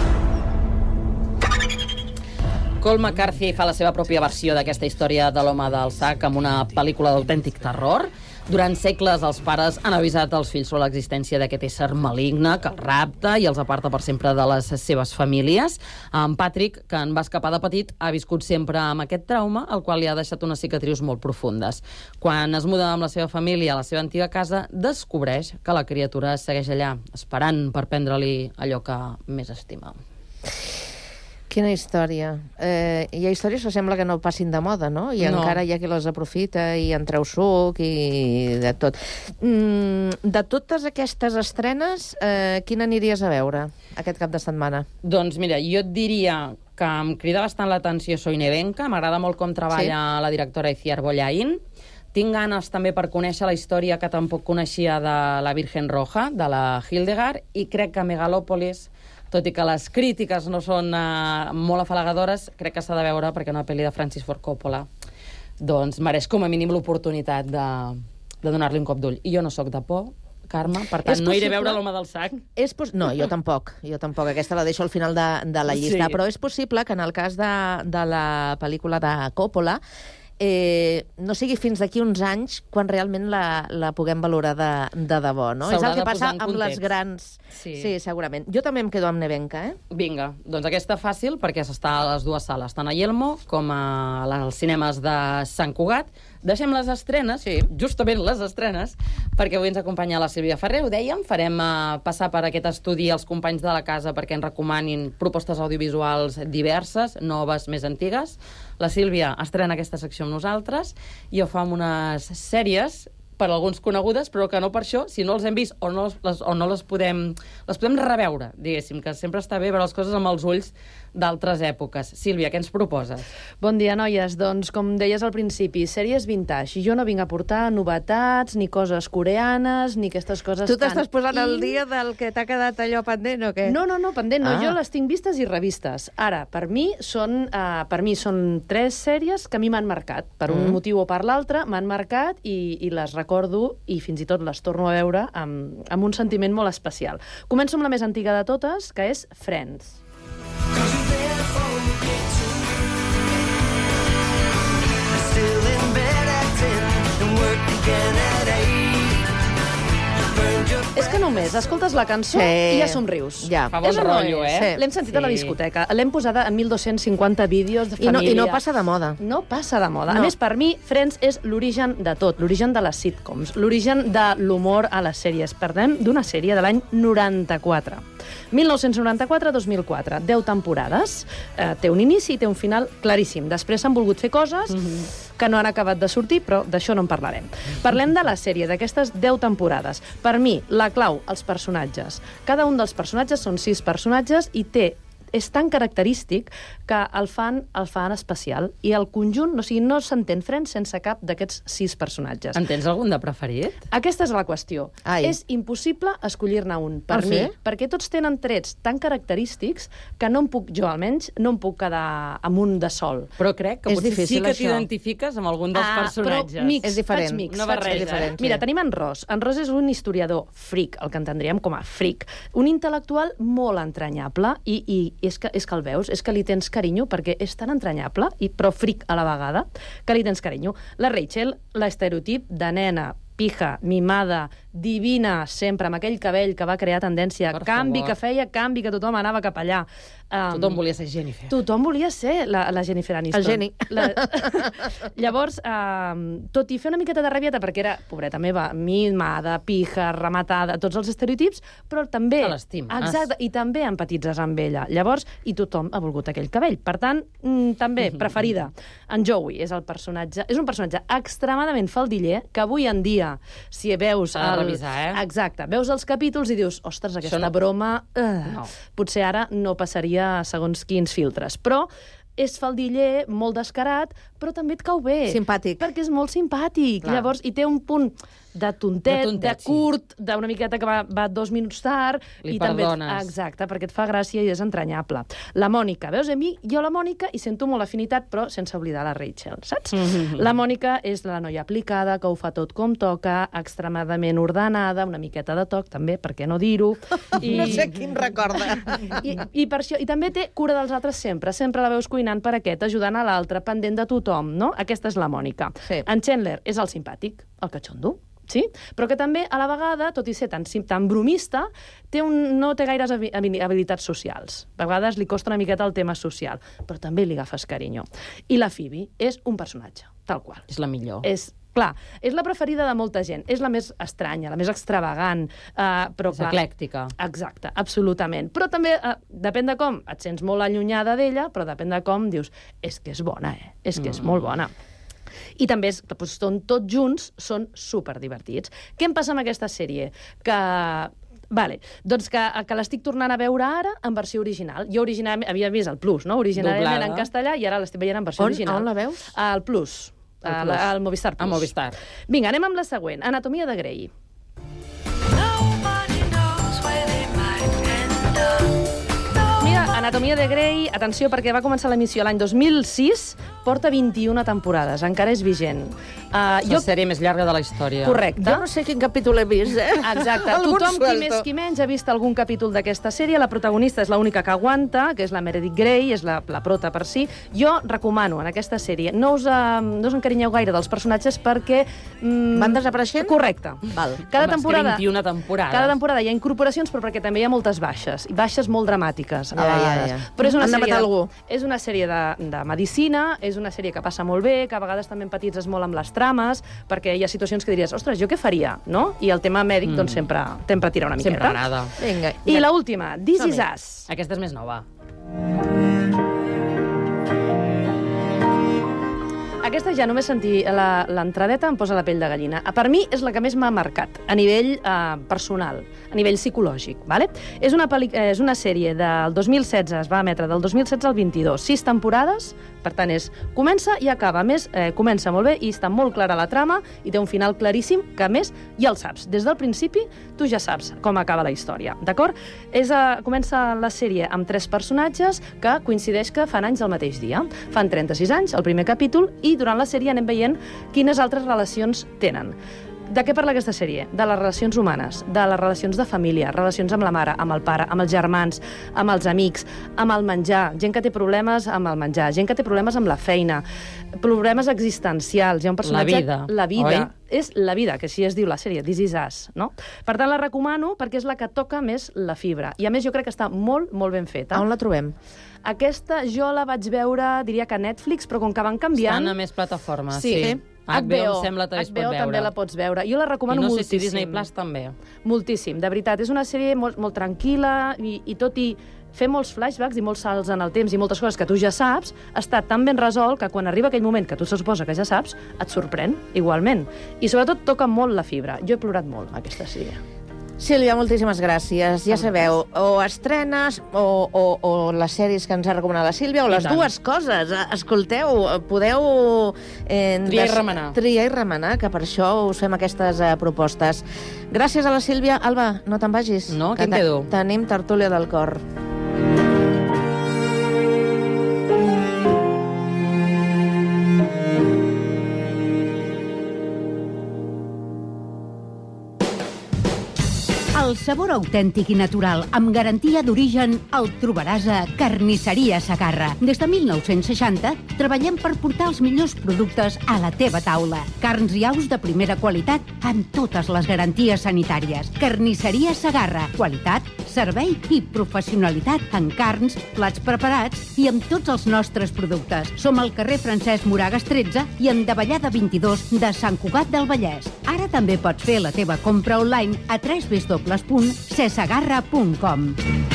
Cole McCarthy fa la seva pròpia versió d'aquesta història de l'home del sac amb una pel·lícula d'autèntic terror. Durant segles, els pares han avisat els fills sobre l'existència d'aquest ésser maligne que els rapta i els aparta per sempre de les seves famílies. En Patrick, que en va escapar de petit, ha viscut sempre amb aquest trauma, el qual li ha deixat unes cicatrius molt profundes. Quan es muda amb la seva família a la seva antiga casa, descobreix que la criatura segueix allà, esperant per prendre-li allò que més estima. Quina història. Eh, hi ha històries que sembla que no passin de moda, no? I no. Encara hi ha qui les aprofita i en treu suc i de tot. Mm, de totes aquestes estrenes, eh, quina aniries a veure aquest cap de setmana? Doncs mira, jo et diria que em crida bastant l'atenció Soy Nevenka, m'agrada molt com treballa sí? la directora Itziar Bollaín. Tinc ganes també per conèixer la història que tampoc coneixia de la Virgen Roja, de la Hildegard, i crec que Megalòpolis, tot i que les crítiques no són uh, molt afalagadores, crec que s'ha de veure perquè una pel·li de Francis Ford Coppola doncs mereix com a mínim l'oportunitat de, de donar-li un cop d'ull. I jo no sóc de por, Carme, per tant, no iré a veure l'home del sac. És pos... No, jo tampoc, jo tampoc. Aquesta la deixo al final de, de la llista. Sí. Però és possible que en el cas de, de la pel·lícula de Coppola eh, no sigui fins d'aquí uns anys quan realment la, la puguem valorar de, de debò, no? És el que passa amb les grans... Sí. sí, segurament. Jo també em quedo amb Nevenka, eh? Vinga, doncs aquesta fàcil perquè s'està a les dues sales, tant a Yelmo com a als cinemes de Sant Cugat. Deixem les estrenes, sí. justament les estrenes, perquè avui ens acompanya la Sílvia Ferrer, ho dèiem, farem uh, passar per aquest estudi els companys de la casa perquè ens recomanin propostes audiovisuals diverses, noves, més antigues. La Sílvia estrena aquesta secció amb nosaltres i ho fa amb unes sèries per alguns conegudes, però que no per això, si no els hem vist o no les, o no les podem, les podem reveure, diguéssim, que sempre està bé veure les coses amb els ulls d'altres èpoques. Sílvia, què ens proposes? Bon dia, noies. Doncs, com deies al principi, sèries vintage. Jo no vinc a portar novetats, ni coses coreanes, ni aquestes coses tu tan... Tu t'estàs posant al dia del que t'ha quedat allò pendent, o què? No, no, no, pendent no. Ah. Jo les tinc vistes i revistes. Ara, per mi són, uh, per mi són tres sèries que a mi m'han marcat. Per un mm. motiu o per l'altre m'han marcat i, i les recordo i fins i tot les torno a veure amb, amb un sentiment molt especial. Començo amb la més antiga de totes, que és Friends. És que només escoltes la cançó sí. i ja somrius. Ja. Fa bon rotllo, eh? Sí. L'hem sentit sí. a la discoteca. L'hem posada en mil dos-cents cinquanta vídeos de família. I no, I no passa de moda. No passa de moda. No. A més, per mi, Friends és l'origen de tot. L'origen de les sitcoms. L'origen de l'humor a les sèries. Parlem d'una sèrie de l'any noranta-quatre. mil nou-cents noranta-quatre a dos mil quatre. deu temporades. Eh, té un inici i té un final claríssim. Després s'han volgut fer coses mm-hmm. que no han acabat de sortir, però d'això no en parlarem. Parlem de la sèrie, d'aquestes deu temporades. Per mi, la clau, els personatges. Cada un dels personatges són sis personatges i té és tan característic que el fan, el fan especial. I el conjunt, o sigui, no s'entén Friends sense cap d'aquests sis personatges. En tens algun de preferit? Aquesta és la qüestió. Ai. És impossible escollir-ne un, per ah, mi, sí? perquè tots tenen trets tan característics que no em puc, jo almenys, no em puc quedar amb un de sol. Però crec que és potser difícil, sí que això. T'identifiques amb algun dels ah, personatges. Però mix, és diferent. Mix, una barreja. Diferent, Mira, sí. tenim en Ross. En Ross és un historiador fric, el que entendríem com a fric. Un intel·lectual molt entranyable i, i és, que, és que el veus, és que li tens carinyo perquè és tan entranyable, i però fric a la vegada, que li tens carinyo. La Rachel, l'estereotip de nena, pija, mimada, divina, sempre, amb aquell cabell que va crear tendència, per canvi favor. que feia, canvi que tothom anava cap allà. Um, tothom volia ser Jennifer. Tothom volia ser la, la Jennifer Aniston. El geni. La... Llavors, um, tot i fer una miqueta de rabieta, perquè era, pobreta meva, mimada, pija, rematada, tots els estereotips, però també... Te l'estimes. Exacte, i també empatitzes amb ella. Llavors, i tothom ha volgut aquell cabell. Per tant, mm, també, preferida. En Joey és el personatge... És un personatge extremadament faldiller, que avui en dia, si veus... S'ha de revisar, eh? Exacte. Veus els capítols i dius, ostres, aquesta no... broma... Uh, no. Potser ara no passaria segons quins filtres. Però és faldiller, molt descarat, però també et cau bé. Simpàtic. Perquè és molt simpàtic. Clar. Llavors, i té un punt de tontet, de, tontet, de curt, sí. d'una miqueta que va, va dos minuts tard. Li i perdones. També, exacte, perquè et fa gràcia i és entranyable. La Mònica, veus, a mi, jo la Mònica hi sento molt afinitat, però sense oblidar la Rachel, saps? Mm-hmm. La Mònica és la noia aplicada, que ho fa tot com toca, extremadament ordenada, una miqueta de toc, també, per què no dir-ho? I... No sé quin recorda. I, i, per això, I també té cura dels altres sempre, sempre la veus cuinant per aquest, ajudant a l'altre, pendent de tothom, no? Aquesta és la Mònica. Sí. En Chandler és el simpàtic, el catxondo, sí? Però que també, a la vegada, tot i ser tan, tan bromista, té un, no té gaires habilitats socials. A vegades li costa una miqueta el tema social, però també li agafes carinyo. I la Phoebe és un personatge, tal qual. És la millor. És, clar, és la preferida de molta gent, és la més estranya, la més extravagant, uh, però és clar... eclèctica. Exacte, absolutament. Però també, uh, depèn de com, et sents molt allunyada d'ella, però depèn de com dius, és que és bona, eh? És que és mm. molt bona. I també és, doncs, són tots junts, són superdivertits. Què em passa amb aquesta sèrie? Que... Vale, doncs que, que l'estic tornant a veure ara en versió original. Jo originalment havia vist el Plus, no? Originalment Doblada. En castellà, i ara l'estic veient en versió on? original. On la veus? Al Plus. Al, Plus. Al Movistar Plus. A Movistar. Vinga, anem amb la següent. Anatomia de Grey. Mira, Anatomia de Grey, atenció, perquè va començar l'emissió l'any dos mil sis, porta vint-i-una temporades, encara és vigent. Uh, La sèrie més llarga de la història. Correcte. Jo no sé quin capítol he vist, eh? Exacte. Tothom, qui més qui menys, ha vist algun capítol d'aquesta sèrie. La protagonista és l'única que aguanta, que és la Meredith Grey, és la, la prota per si. Jo recomano en aquesta sèrie, no us, uh, no us encarinyeu gaire dels personatges perquè... Mm, van desapareixent? Correcte. Val. Cada Home, temporada, vint-i-una temporades. Cada temporada hi ha incorporacions, però perquè també hi ha moltes baixes, i baixes molt dramàtiques, a Ja, vegades. ja, ja. Però és una Han de sèrie, matar algú. és una sèrie de, de medicina, és una sèrie que passa molt bé, que a vegades també empatitzes molt amb les trames, perquè hi ha situacions que diries, ostres, jo què faria, no? I el tema mèdic, Mm. doncs, sempre, sempre tira una miqueta. Sempre agrada. Vinga. I la última, This Is Us. Aquesta és més nova. Aquesta ja només sentir la- l'entradeta em posa la pell de gallina. Per mi és la que més m'ha marcat, a nivell eh, personal, a nivell psicològic. Vale? És, una pel·li- eh, és una sèrie del dos mil setze, es va emetre del dos mil setze al vint-i-dos, sis temporades, per tant, és comença i acaba. A més, eh, comença molt bé i està molt clara la trama i té un final claríssim, que a més ja el saps. Des del principi tu ja saps com acaba la història, d'acord? És, eh, comença la sèrie amb tres personatges que coincideix que fan anys el mateix dia. Fan trenta-sis anys, el primer capítol, i durant la sèrie anem veient quines altres relacions tenen. De què parla aquesta sèrie? De les relacions humanes, de les relacions de família, relacions amb la mare, amb el pare, amb els germans, amb els amics, amb el menjar, gent que té problemes amb el menjar, gent que té problemes amb la feina, problemes existencials. Hi ha un personatge... La vida, La vida. oi? És la vida, que així es diu la sèrie, This Is Us, no? Per tant, la recomano perquè és la que toca més la fibra. I a més jo crec que està molt, molt ben feta. On la trobem? Aquesta jo la vaig veure, diria que a Netflix, però com que van canviant... Estan a més plataformes, Sí. sí. H B O, em sembla que es H pot B O veure. també la pots veure. Jo la recomano I no sé moltíssim. si Disney Plus també. Moltíssim, de veritat. És una sèrie molt, molt tranquil·la i, i tot i fer molts flashbacks i molts salts en el temps i moltes coses que tu ja saps, està tan ben resolt que quan arriba aquell moment que tu se suposa que ja saps, et sorprèn igualment. I sobretot toca molt la fibra. Jo he plorat molt aquesta sèrie. Sílvia, moltíssimes gràcies. Ja sabeu, o estrenes o, o, o les sèries que ens ha recomanat la Sílvia, o I les tant. dues coses. Escolteu, podeu... Eh, Triar i des- remenar. Triar i remenar, que per això us fem aquestes eh, propostes. Gràcies a la Sílvia. Alba, no te'n vagis. No, que aquí em te- quedo. Tenim tertúlia del cor. El sabor autèntic i natural, amb garantia d'origen, el trobaràs a Carnisseria Segarra. Des de mil nou-cents seixanta treballem per portar els millors productes a la teva taula. Carns i aus de primera qualitat amb totes les garanties sanitàries. Carnisseria Segarra. Qualitat, servei i professionalitat en carns, plats preparats i amb tots els nostres productes. Som al carrer Francesc Moragas tretze i en Davallada vint-i-dos de Sant Cugat del Vallès. Ara també pots fer la teva compra online a w w w punt cesegarra punt com.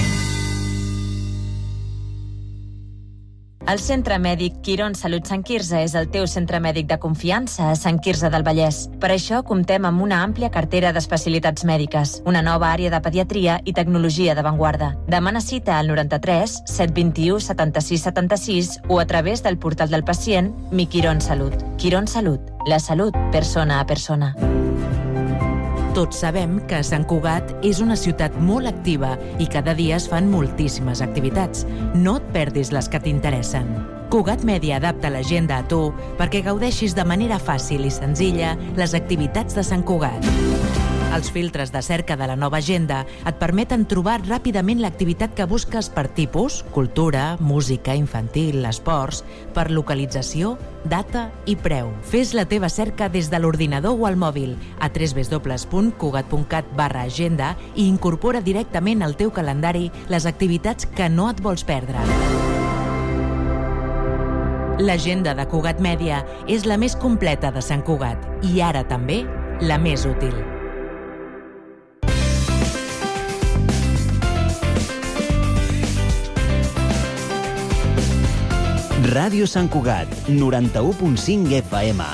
El Centre Mèdic Quirón Salut Sant Quirze és el teu centre mèdic de confiança a Sant Quirze del Vallès. Per això comptem amb una àmplia cartera d'especialitats mèdiques, una nova àrea de pediatria i tecnologia d'avantguarda. Demana cita al noranta-tres set vint-i-u setanta-sis setanta-sis o a través del portal del pacient Mi Quirón Salut. Quirón Salut, la salut persona a persona. Tots sabem que Sant Cugat és una ciutat molt activa i cada dia es fan moltíssimes activitats. No et perdis les que t'interessen. Cugat Mèdia adapta l'agenda a tu perquè gaudeixis de manera fàcil i senzilla les activitats de Sant Cugat. Els filtres de cerca de la nova agenda et permeten trobar ràpidament l'activitat que busques per tipus, cultura, música, infantil, esports, per localització, data i preu. Fes la teva cerca des de l'ordinador o al mòbil a w w w punt cugat punt cat barra agenda i incorpora directament al teu calendari les activitats que no et vols perdre. L'agenda de Cugat Mèdia és la més completa de Sant Cugat i ara també la més útil. Ràdio Sant Cugat, noranta-u punt cinc F M.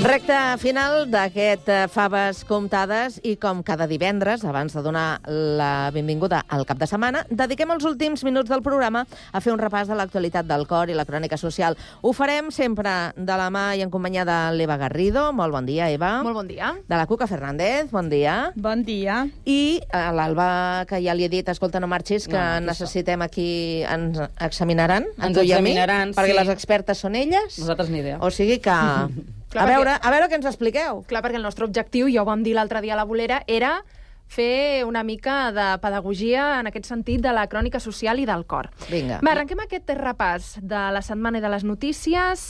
Recte final d'aquest Faves Comptades i com cada divendres, abans de donar la benvinguda al cap de setmana, dediquem els últims minuts del programa a fer un repàs de l'actualitat del cor i la crònica social. Ho farem sempre de la mà i en companyia de l'Eva Garrido. Molt bon dia, Eva. Molt bon dia. De la Cuca Fernández. Bon dia. Bon dia. I a l'Alba, que ja li he dit, escolta, no marxis, que No, no, necessitem aquí... Ens examinaran. Ens a tu i a mi, examinaran, perquè sí. les expertes són elles. Nosaltres ni idea. O sigui que... Clar, a veure, perquè- a veure què ens expliqueu. Clar, perquè el nostre objectiu, ja ho vam dir l'altre dia a la bolera, era fer una mica de pedagogia en aquest sentit de la crònica social i del cor. Vinga. Va, arrenquem aquest repàs de la setmana i de les notícies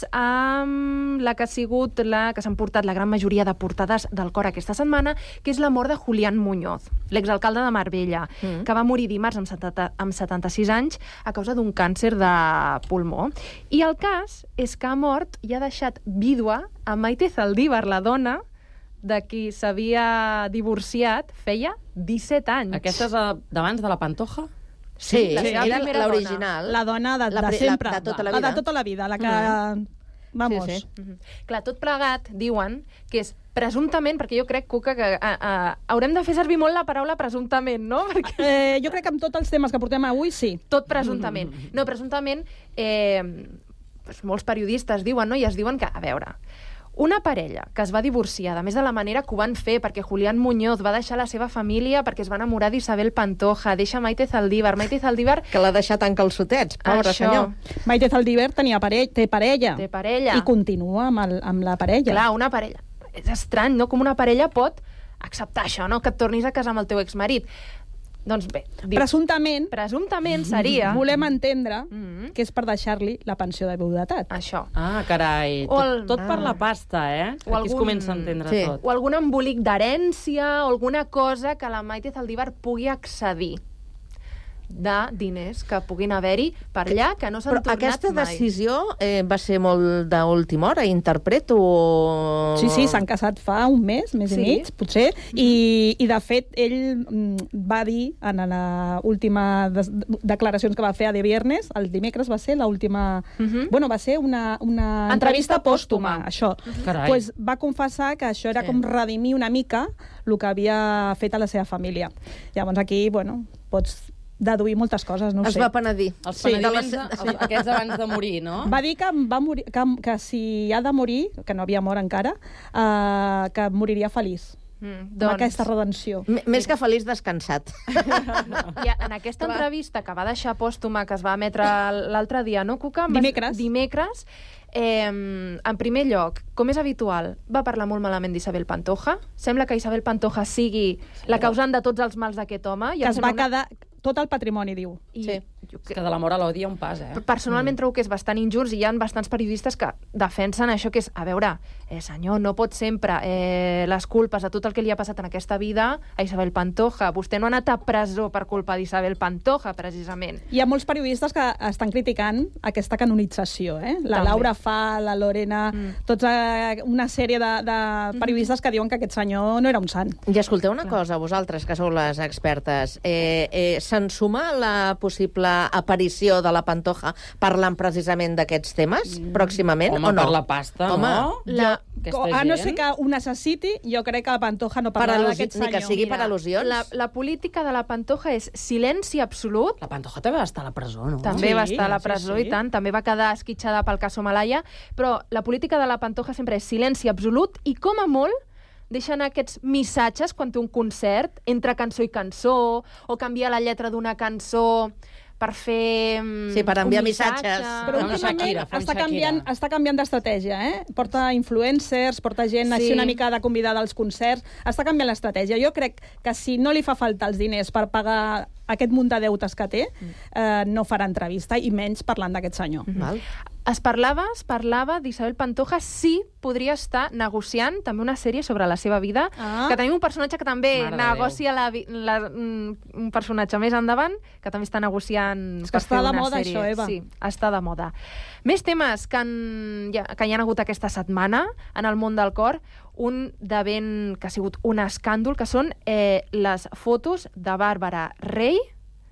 amb la que ha sigut la que s'han portat la gran majoria de portades del cor aquesta setmana, que és la mort de Julián Muñoz, l'exalcalde de Marbella, mm. que va morir dimarts amb, setanta, amb setanta-sis anys a causa d'un càncer de pulmó. I el cas és que ha mort i ha deixat vídua a Maite Zaldívar, la dona de qui s'havia divorciat feia disset anys. Aquesta és eh, d'abans de la Pantoja? Sí, la seva era primera l'original. La dona de, La de pri- sempre. la de tota la La vida. de tota la vida, la que... Mm. Vamos. Sí, sí. Mhm. Clar, tot plegat, diuen, que és presumptament, perquè jo crec, Cuca, que a, a, haurem de fer servir molt la paraula presumptament, no? Perquè... Eh, jo crec que amb tots els temes que portem avui, sí. Tot presumptament. No, presumptament, eh, doncs molts periodistes diuen, no? I es diuen que, a veure, una parella que es va divorciar, a més de la manera que ho van fer, perquè Julián Muñoz va deixar la seva família perquè es va enamorar d'Isabel Pantoja, deixa Maite Zaldívar, Maite Zaldívar... Que l'ha deixat en calçotets, pobre Això. senyor. Maite Zaldívar tenia pare... té parella. Té parella. I continua amb, el, amb la parella. Clar, una parella. És estrany, no? Com una parella pot acceptar això, no? Que et tornis a casar amb el teu exmarit. Doncs bé... Diu, Presumptament... Presumptament seria... Volem entendre Mm -hmm. que és per deixar-li la pensió de viudetat. Això. Ah, carai. O el- Tot, tot per Ah. la pasta, eh? O Aquí es algun- comença a entendre Sí. tot. O algun embolic d'herència o alguna cosa que la Maite Zaldívar pugui accedir de diners que puguin haver-hi per allà, que no s'han Però tornat aquesta mai. decisió eh, va ser molt d'última hora, interpreto? O... Sí, sí, s'han casat fa un mes, mes Sí? i mig, potser, i, i de fet ell mm, va dir en la última des declaracions que va fer a De Viernes, el dimecres va ser l'última... Mhm. Bueno, va ser una, una Entrevista entrevista pòstuma, pòstuma. això. Carai. Pues va confessar que això era Sí. com redimir una mica el que havia fet a la seva família. Llavors aquí, bueno, pots deduir moltes coses, no ho Es sé. va penedir. Els Sí, de penediments, la- els- aquests abans de morir, no? Va dir que, va morir, que, que si ha de morir, que no havia mort encara, uh, que moriria feliç. Mm, Doncs... Amb aquesta redenció. M Més que feliç descansat. I en aquesta Clar. entrevista que va deixar pòstuma, que es va emetre l'altre dia, no, Cuca? Vas- Dimecres. Dimecres. Eh, en primer lloc, com és habitual, va parlar molt malament d'Isabel Pantoja. Sembla que Isabel Pantoja sigui la causant de tots els mals d'aquest home. I Que em es sembla va quedar tot el patrimoni, diu. I Sí. jo És que de l'amor a l'odi un pas, eh? Personalment mm. trobo que és bastant injust i hi ha bastants periodistes que defensen això, que és, a veure, eh, senyor, no pot sempre eh, les culpes de tot el que li ha passat en aquesta vida a Isabel Pantoja. Vostè no ha anat a presó per culpa d'Isabel Pantoja, precisament. Hi ha molts periodistes que estan criticant aquesta canonització, eh? La També. Laura Fa, la Lorena, mm. tots eh, una sèrie de, de periodistes que diuen que aquest senyor no era un sant. I escolteu una cosa, vosaltres, que sou les expertes. Eh, eh, Se'n suma la possible aparició de la Pantoja parlant precisament d'aquests temes, mm. pròximament, Home, o no? per la pasta, Home, no? La, Aquesta A no gent. ser que ho necessiti, jo crec que la Pantoja no per parlarà al·lusi- d'aquest ni senyor. que sigui per Mira, al·lusions. La, la política de la Pantoja és silenci absolut. La Pantoja també va estar a la presó, no? També Sí, va estar a la sí, presó sí. i tant, també va quedar esquitxada pel cas Malaya, però la política de la Pantoja sempre és silenci absolut i com a molt deixa anar aquests missatges quan té un concert entre cançó i cançó o canviar la lletra d'una cançó per fer mm, Sí, per enviar un missatge. missatges. Però Fa una últimament Shakira, fa un està Shakira. canviant, està canviant d'estratègia, eh? Porta influencers, porta gent Sí. així una mica de convidada als concerts. Està canviant l'estratègia. Jo crec que si no li fa falta els diners per pagar aquest munt de deutes que té, eh, no farà entrevista, i menys parlant d'aquest senyor. Val. Es parlava, es parlava d'Isabel Pantoja si podria estar negociant també una sèrie sobre la seva vida, Ah. que tenim un personatge que també Mare de negocia la, vi- la, mm, un personatge més endavant, que també està negociant És que per està fer de una moda, sèrie. això, Eva. Sí, està de moda. Més temes que, han, ja, que hi ha hagut aquesta setmana en el món del cor, un de ben, que ha sigut un escàndol, que són eh, les fotos de Bàrbara Rey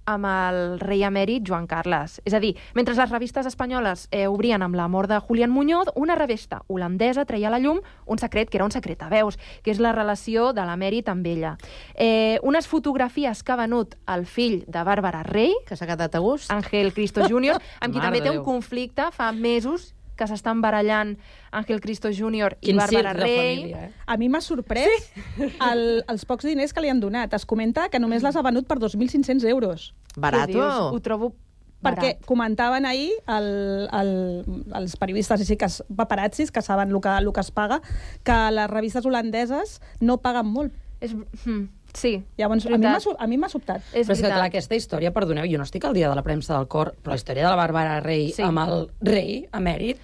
amb el rei emèrit Joan Carles. És a dir, mentre les revistes espanyoles eh, obrien amb la mort de Julián Muñoz, una revista holandesa treia a la llum un secret que era un secret a veus, que és la relació de l'emèrit amb ella. Eh, unes fotografies que ha venut el fill de Bàrbara Rey, que s'ha quedat a gust, Ángel Cristo júnior, amb qui Mare també té de un Déu. conflicte fa mesos que s'estan barallant Ángel Cristo júnior i Quin Bàrbara circ de Rey. família, eh? A mi m'ha sorprès sí. el, els pocs diners que li han donat. Es comenta que només les ha venut per dos mil cinc-cents euros. Barato. Què dius? Ho trobo Perquè barat. comentaven ahir el, el, els periodistes i sí que es, paparazzis, que saben el que, el que es paga, que les revistes holandeses no paguen molt. És... Hmm. Sí. Llavors, a mi m'ha so- a mi m'ha sobtat. És Però és que, veritat. clar, aquesta història, perdoneu, jo no estic al dia de la premsa del cor, però la història de la Bàrbara Rey Sí. amb el rei emèrit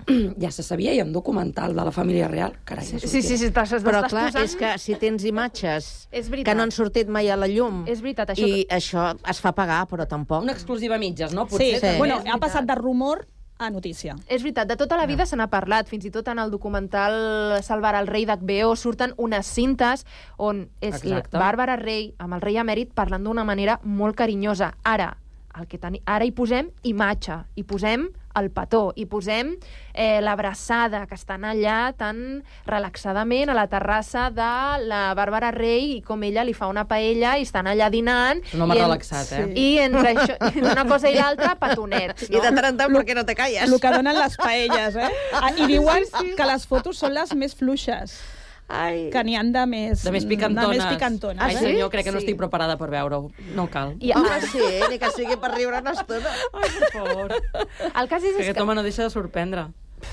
ja se sabia, hi ha un documental de la família real. Carai, Sí, sí, sí, sí, t'estàs Però t'estàs clar, posant- és que si tens imatges És veritat. que no han sortit mai a la llum És veritat, això i això es fa pagar, però tampoc. Una exclusiva a mitges, no? Sí, Potser també. bueno, és ha passat de rumor a notícia. És veritat, de tota la vida se n'ha parlat, fins i tot en el documental Salvar el rei d'H B O surten unes cintes on és Exacte. Bàrbara Rey amb el rei emèrit parlant d'una manera molt carinyosa. Ara, el que teni... Ara hi posem imatge, hi posem el petó, hi posem eh, l'abraçada, que estan allà tan relaxadament a la terrassa de la Bàrbara Rey i com ella li fa una paella i estan allà dinant. Un home i en- relaxat, eh? I entre això, una cosa i l'altra, petonets. I de tant en tant, per què no te calles? El que donen les paelles, eh? Ah, I diuen que les fotos són les més fluixes. Ai. Que n'hi han de més... De més picantones. De més picantones. Ai, eh? senyor, crec que no Sí. estic preparada per veure-ho. No cal. I, Home, sí, ni que sigui per riure una estona. Ai, per favor. el cas és, Que és aquest home no deixa de sorprendre.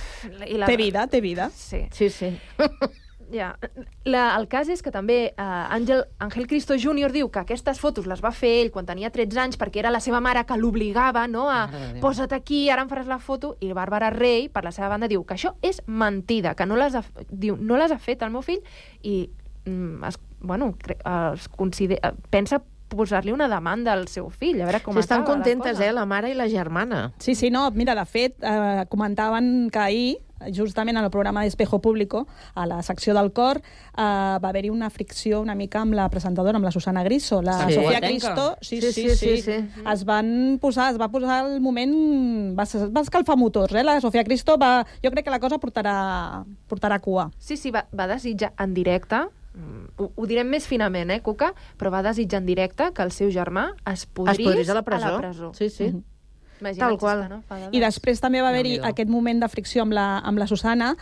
I la... Té vida, té vida. Sí. Sí, sí. Ja. La, el cas és que també eh, Àngel, Ángel Cristo júnior diu que aquestes fotos les va fer ell quan tenia tretze anys perquè era la seva mare que l'obligava, no?, a Mare de Déu. posa't aquí, ara em faràs la foto, i Bàrbara Rey, per la seva banda, diu que això és mentida, que no les ha, diu, no les ha fet el meu fill, i mm, es, bueno, cre, es considera, pensa posar-li una demanda al seu fill, a veure com Sí, estan acaba la contentes, cosa. eh, la mare i la germana. Sí, sí, no, mira, de fet, eh, comentaven que ahir, justament en el programa d'Espejo Público, a la secció del cor, eh, va haver-hi una fricció una mica amb la presentadora, amb la Susana Griso, la Sí. Sofia Guatenca. Cristo. Sí Sí, sí sí, sí, sí, sí. Es van posar, es va posar el moment... Va, va escalfar motors, eh? La Sofia Cristo va... Jo crec que la cosa portarà, portarà cua. Sí, sí, va, va desitjar en directe, mm, ho, ho direm més finament, eh, Cuca, però va desitjar en directe que el seu germà es podrís, Es podrís a la presó. A la presó. Sí, sí. Mhm. Imagina't Tal qual. si està, no? Enfadada. I després també va haver-hi Déu-n'hi-do. aquest moment de fricció amb la, amb la Susana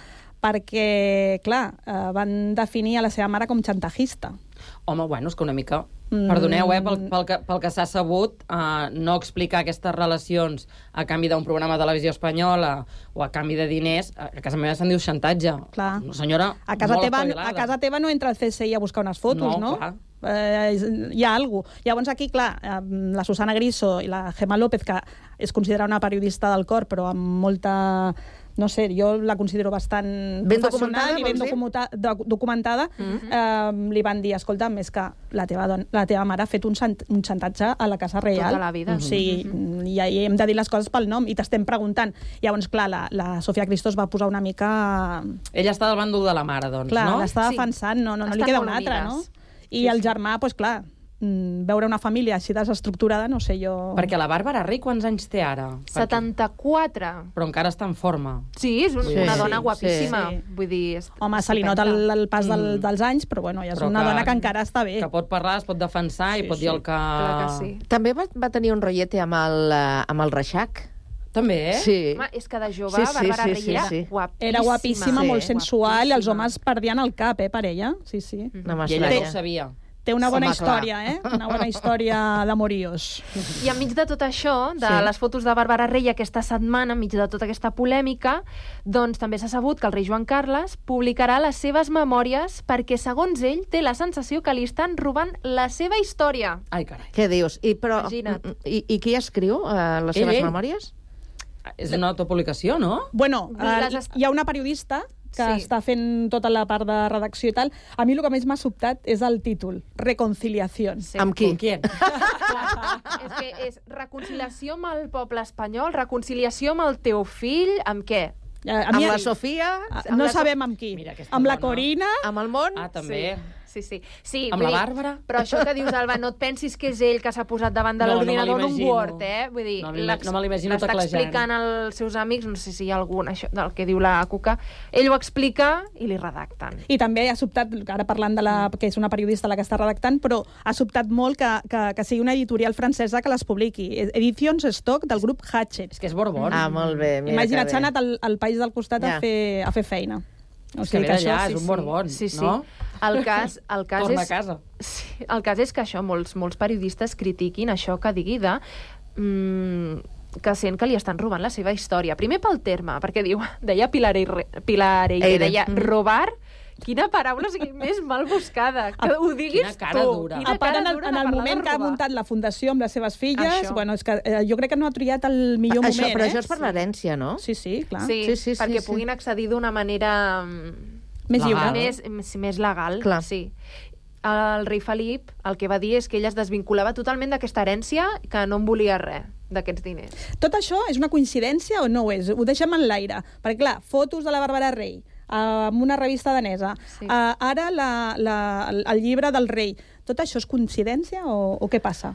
perquè, clar, eh, van definir a la seva mare com xantajista. Home, bueno, és que una mica... Mm. Perdoneu, eh, pel, pel que, pel que s'ha sabut, eh, no explicar aquestes relacions a canvi d'un programa de televisió espanyola o a canvi de diners, a casa meva se'n diu xantatge. Clar. Una senyora A casa, molt teva, espavilada. a casa teva no entra el C S I a buscar unes fotos, no? No, clar. Eh, hi ha alguna cosa. Llavors aquí, clar, eh, la Susana Griso i la Gemma López, que és considerada una periodista del cor, però amb molta... No sé, jo la considero bastant Ben professional documentada, i ben vols dir? documenta, doc- documentada. Mhm. eh, li van dir, escolta, més que la teva, don, la teva mare ha fet un, sant, un xantatge a la Casa Reial. Tota la vida. O sigui, i, i hem de dir les coses pel nom i t'estem preguntant. Llavors, clar, la, la Sofia Cristo es va posar una mica... Ella està del bàndol de la mare, doncs, Clar, no? l'està Sí. defensant, no, no, no li Estan queda molt una altra, no? unides. I Sí, el sí. germà, doncs clar, mm, veure una família així desestructurada, no sé jo... Perquè la Bàrbara Rey quants anys té ara? Perquè... setanta-quatre. Però encara està en forma. Sí, és un, Sí, una sí, dona guapíssima. sí. Vull dir... És Home, se li nota el, el pas del, Mm. dels anys, però bueno, ja és Però una que- dona que encara està bé. Que pot parlar, es pot defensar Sí, i pot sí. dir el que... Clar que sí. També va, va tenir un rotllete amb el, eh, amb el Reixac. També, eh? Sí. Home, és que de jove, Sí, sí, Bàrbara sí, Rey sí, era sí. guapíssima. Era guapíssima, Sí. molt sensual, i els Guapíssima. homes perdien el cap, eh, per ella. Sí, sí. No I ella no m'estranya. ho sabia. Té una bona Home, clar. història, eh? Una bona història d'amoríos. I enmig de tot això, de Sí. les fotos de Bàrbara Rey aquesta setmana, enmig de tota aquesta polèmica, doncs també s'ha sabut que el rei Joan Carles publicarà les seves memòries perquè, segons ell, té la sensació que li estan robant la seva història. Ai, carai. Què dius? I, però, Imagina't. i, I qui escriu eh, les Ell, seves ell. memòries? És una autopublicació, no? Bueno, Les eh, est- hi ha una periodista que Sí. està fent tota la part de redacció i tal. A mi el que més m'ha sobtat és el títol, Reconciliación. Sí. Amb qui? Con quién? És que és reconciliació amb el poble espanyol, reconciliació amb el teu fill, amb què? Eh, a Amb mi- la Sofia? Ah, amb no la Sof- sabem amb qui. Mira aquesta amb la dona. Corina, Amb el món? Ah, també. Sí, sí. sí Amb vull la dir, Bàrbara. Però això que dius, Alba, no et pensis que és ell que s'ha posat davant de No, no me l'ordinador en un l'imagino. Word, eh? Vull dir, No me- l'ex- no me l'imagino l'està teclejant. explicant als seus amics, no sé si hi ha algun, això del que diu la Cuca, ell ho explica i li redacten. I també ha sobtat, ara parlant de la, que és una periodista la que està redactant, però ha sobtat molt que, que, que sigui una editorial francesa que les publiqui. Edicions Stock del grup Hachette. És que és Borbón. Ah, molt bé. Mira Imagina't, que s'ha bé. anat al, al país del costat Ja. a, fer, a fer feina. O És que ve d'allà, és un Borbón, sí, sí. no? El cas, el cas Torna és, a casa. Sí, el cas és que això, molts, molts periodistes critiquin això que digui de... Mm, que sent que li estan robant la seva història. Primer pel terme, perquè diu, deia Pilar Eire, Pilar Eire, Eire. deia Mm. robar, quina paraula, o sigui, més mal buscada. Que ho diguis Quina cara tu. dura. Quina A part, cara en el, dura en de el parlar moment de que ha robar. muntat la fundació amb les seves filles, Això. bueno, és que eh, jo crec que no ha triat el millor Això, moment, però eh? això és per l'herència, no? Sí, sí, clar. Sí, Sí, sí, sí, perquè sí. puguin accedir d'una manera... mm, Més lliure. Legal. Més, més, més legal, Clar. sí. El rei Felip el que va dir és que ell es desvinculava totalment d'aquesta herència, que no en volia res d'aquests diners. Tot això és una coincidència o no ho és? Ho deixem en l'aire. Perquè, clar, fotos de la Bàrbara Rey, amb una revista danesa, Sí. uh, ara la, la, el, el llibre del rei. Tot això és coincidència o, o què passa?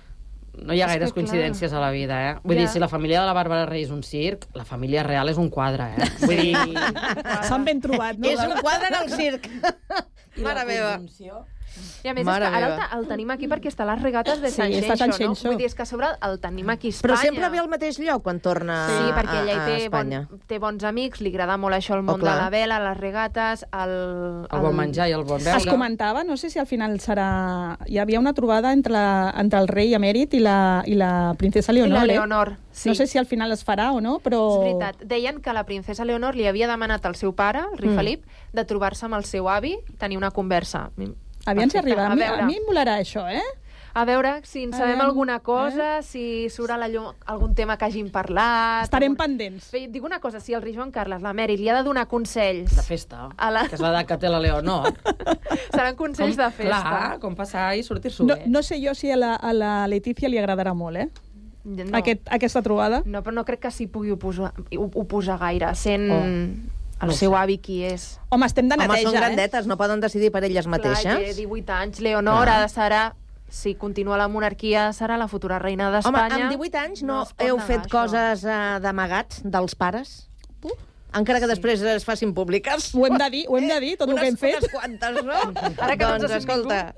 No hi ha És gaires que, clar. coincidències a la vida, eh? Vull Ja. dir, si la família de la Bàrbara Rey és un circ, la família real és un quadre, eh? Vull dir... S'han ben trobat, no? És un quadre en el circ. I la Mare meva. conjunció. I a més, Mare és que ara el, meva. te- el tenim aquí perquè està a les regates de Sí, Sant està a Sant Xenxo, no? Xenxo. Vull dir, és que a sobre el tenim aquí a Però Espanya. sempre ve al mateix lloc quan torna Sí, a, perquè ella a, hi té, a Espanya. bon, té bons amics, li agrada molt això, el Oh, món de clar. la vela, les regates, el... El bon menjar i el bon beure. Es comentava, no sé si al final serà... Hi havia una trobada entre, la, entre el rei emèrit i la, i la princesa I Leonor, la eh? Leonor, sí. No sé si al final es farà o no, però... És veritat. Deien que la princesa Leonor li havia demanat al seu pare, el rei Mm. Felip, de trobar-se amb el seu avi, tenir una conversa. Aviam si Perfecte. arriba. A mi, veure. a mi em molarà això, eh? A veure si en sabem Aviam, alguna cosa, si surt a la llum algun tema que hagin parlat... Estarem algun... pendents. Bé, dic una cosa, si el rei Joan Carles, l'emèrit, li ha de donar consells... De festa, A la- que és l'edat que té la Leonor. Seran consells de festa. Clar, com passar i sortir-s'ho No, bé. no sé jo si a la, a la Letícia li agradarà molt, eh? No. Aquest, aquesta trobada. No, però no crec que s'hi pugui oposar, oposar gaire, sent Oh. el No seu sé. avi qui és. Home, estem de Home, neteja, són eh? grandetes, no poden decidir per elles Clar, mateixes. té divuit anys. Leonor Clar. ha de serà, si continua la monarquia, serà la futura reina Home, d'Espanya. amb divuit anys no, es pot heu negar fet això. coses uh, d'amagats dels pares? Encara que després es facin públiques. Ho hem de dir, ho hem de dir, tot el que hem fet. Unes quantes, no? Ara que no ens doncs, sent escolta,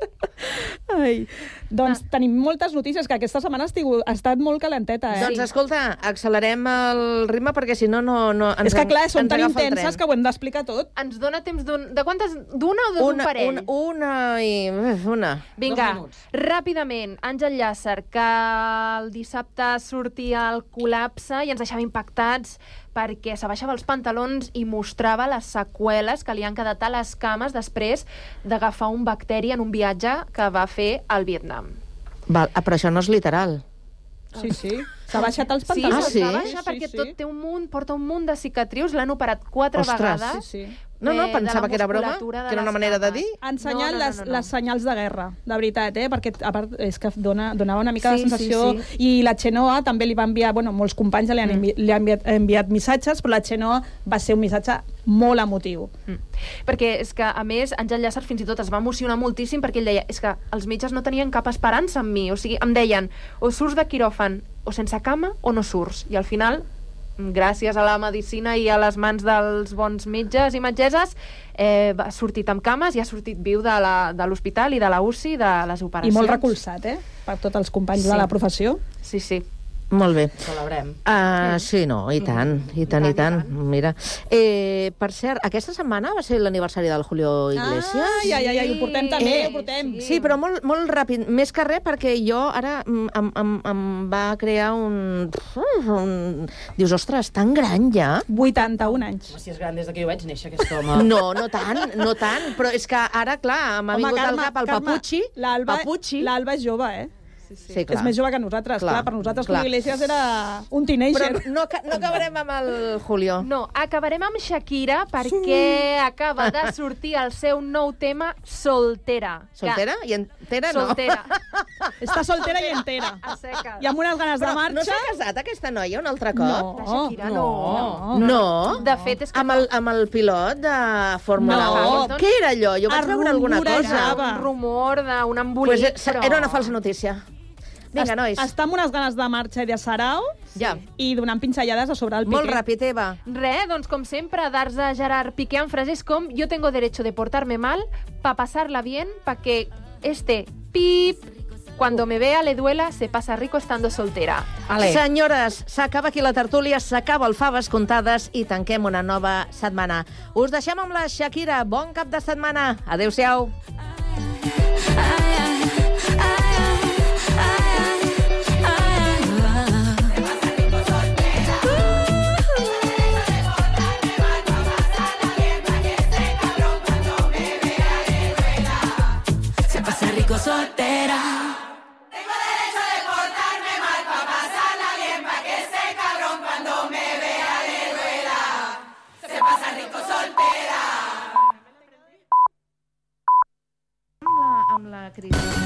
Ai. Doncs tenim moltes notícies, que aquesta setmana estiu, ha estat molt calenteta, eh? doncs escolta, accelerem el ritme perquè si no, no, no ens, És que, clar, són ens tan agafa el intenses tren. que ho hem d'explicar tot. Ens dona temps d'un... De quantes? D'una o d'un Una, parell? una, una i... uf, Una. Vinga, ràpidament, Àngel Llàcer, que el dissabte sortia el col·lapse i ens deixava impactats perquè s'abaixava els pantalons i mostrava les seqüeles que li han quedat a les cames després d'agafar un bacteri en un viatge que va fer al Vietnam. Val, ah, però això no és literal. Sí, sí. S'ha baixat els Sí, pantalons. Ah, sí? s'ha baixat perquè sí. tot té un munt, porta un munt de cicatrius, l'han operat quatre Ostres. vegades. Sí, sí. No, no, eh, de pensava la que era broma, musculatura de que era una les manera de cames. dir. Ensenyant No, no, no, les, no, no. les senyals de guerra, de veritat, eh? Perquè a part és que dona, donava una mica Sí, de sensació. sí, I la Xenoa també li va enviar, bueno, molts companys li han, Mm. envi li han enviat, enviat missatges, però la Xenoa va ser un missatge molt emotiu. Mm. Perquè és que, a més, Àngel Llàcer fins i tot es va emocionar moltíssim perquè ell deia, és que els metges no tenien cap esperança en mi, o sigui, em deien, o surts de quiròfan o sense cama o no surts. I al final, gràcies a la medicina i a les mans dels bons metges i metgesses, eh, ha sortit amb cames i ha sortit viu de la- de l'hospital i de la U C I, de les I operacions. molt recolzat, eh? Per tots els companys Sí. de la professió. Sí, sí. Molt bé. Celebrem. Uh, sí, no, i tant, i tant, i tant. Mira. Eh, per cert, aquesta setmana va ser l'aniversari del Julio Iglesias. Ai, ai, ai, ai, ho portem també, Eh, ho portem. Sí, però molt, molt ràpid. Més que res, perquè jo ara mm, em, em, em va crear un... un... Dius, ostres, tan gran ja? vuitanta-un anys. Home, si és gran des que jo vaig néixer, aquest home. No, no tant, no tant. Però és que ara, clar, m'ha vingut al cap el Papucci. L'Alba Papucci. l'Alba és jove, eh? Sí, És més jove que nosaltres, clar. clar per nosaltres clar. Julio Iglesias era un teenager. Però no, ca- no acabarem amb el Julio. No, acabarem amb Shakira perquè acaba de sortir el seu nou tema Soltera. Soltera? I entera no? Soltera. Està soltera i entera. A seca. I amb unes ganes de Però marxa... no s'ha casat aquesta noia un altre cop? No, La Shakira no. no. No? no? De fet, és que... Amb el, amb el pilot de Fórmula No. un? Què era allò? Jo vaig veure alguna cosa. rumorejava. Un rumor d'un embolic, Pues però... era una falsa notícia. Vinga, nois. Està amb unes ganes de marxa i de sarau Ja. i donant pinzellades a sobre el Piqué. Molt ràpid, Eva. Re, doncs com sempre, darts a Gerard Piqué amb frases com yo tengo derecho de portarme mal pa pasarla bien, pa que este pip cuando me vea le duela se pasa rico estando soltera. Ale. Senyores, s'acaba aquí la tertúlia, s'acaba el Faves Comptades i tanquem una nova setmana. Us deixem amb la Shakira. Bon cap de setmana. Adéu-siau. Se pasa rico soltera. Tengo derecho de portarme mal pa' pasarla bien, pa' que ese cabrón cuando me vea le duela. Se pasa rico soltera. Amb la, amb la crisi.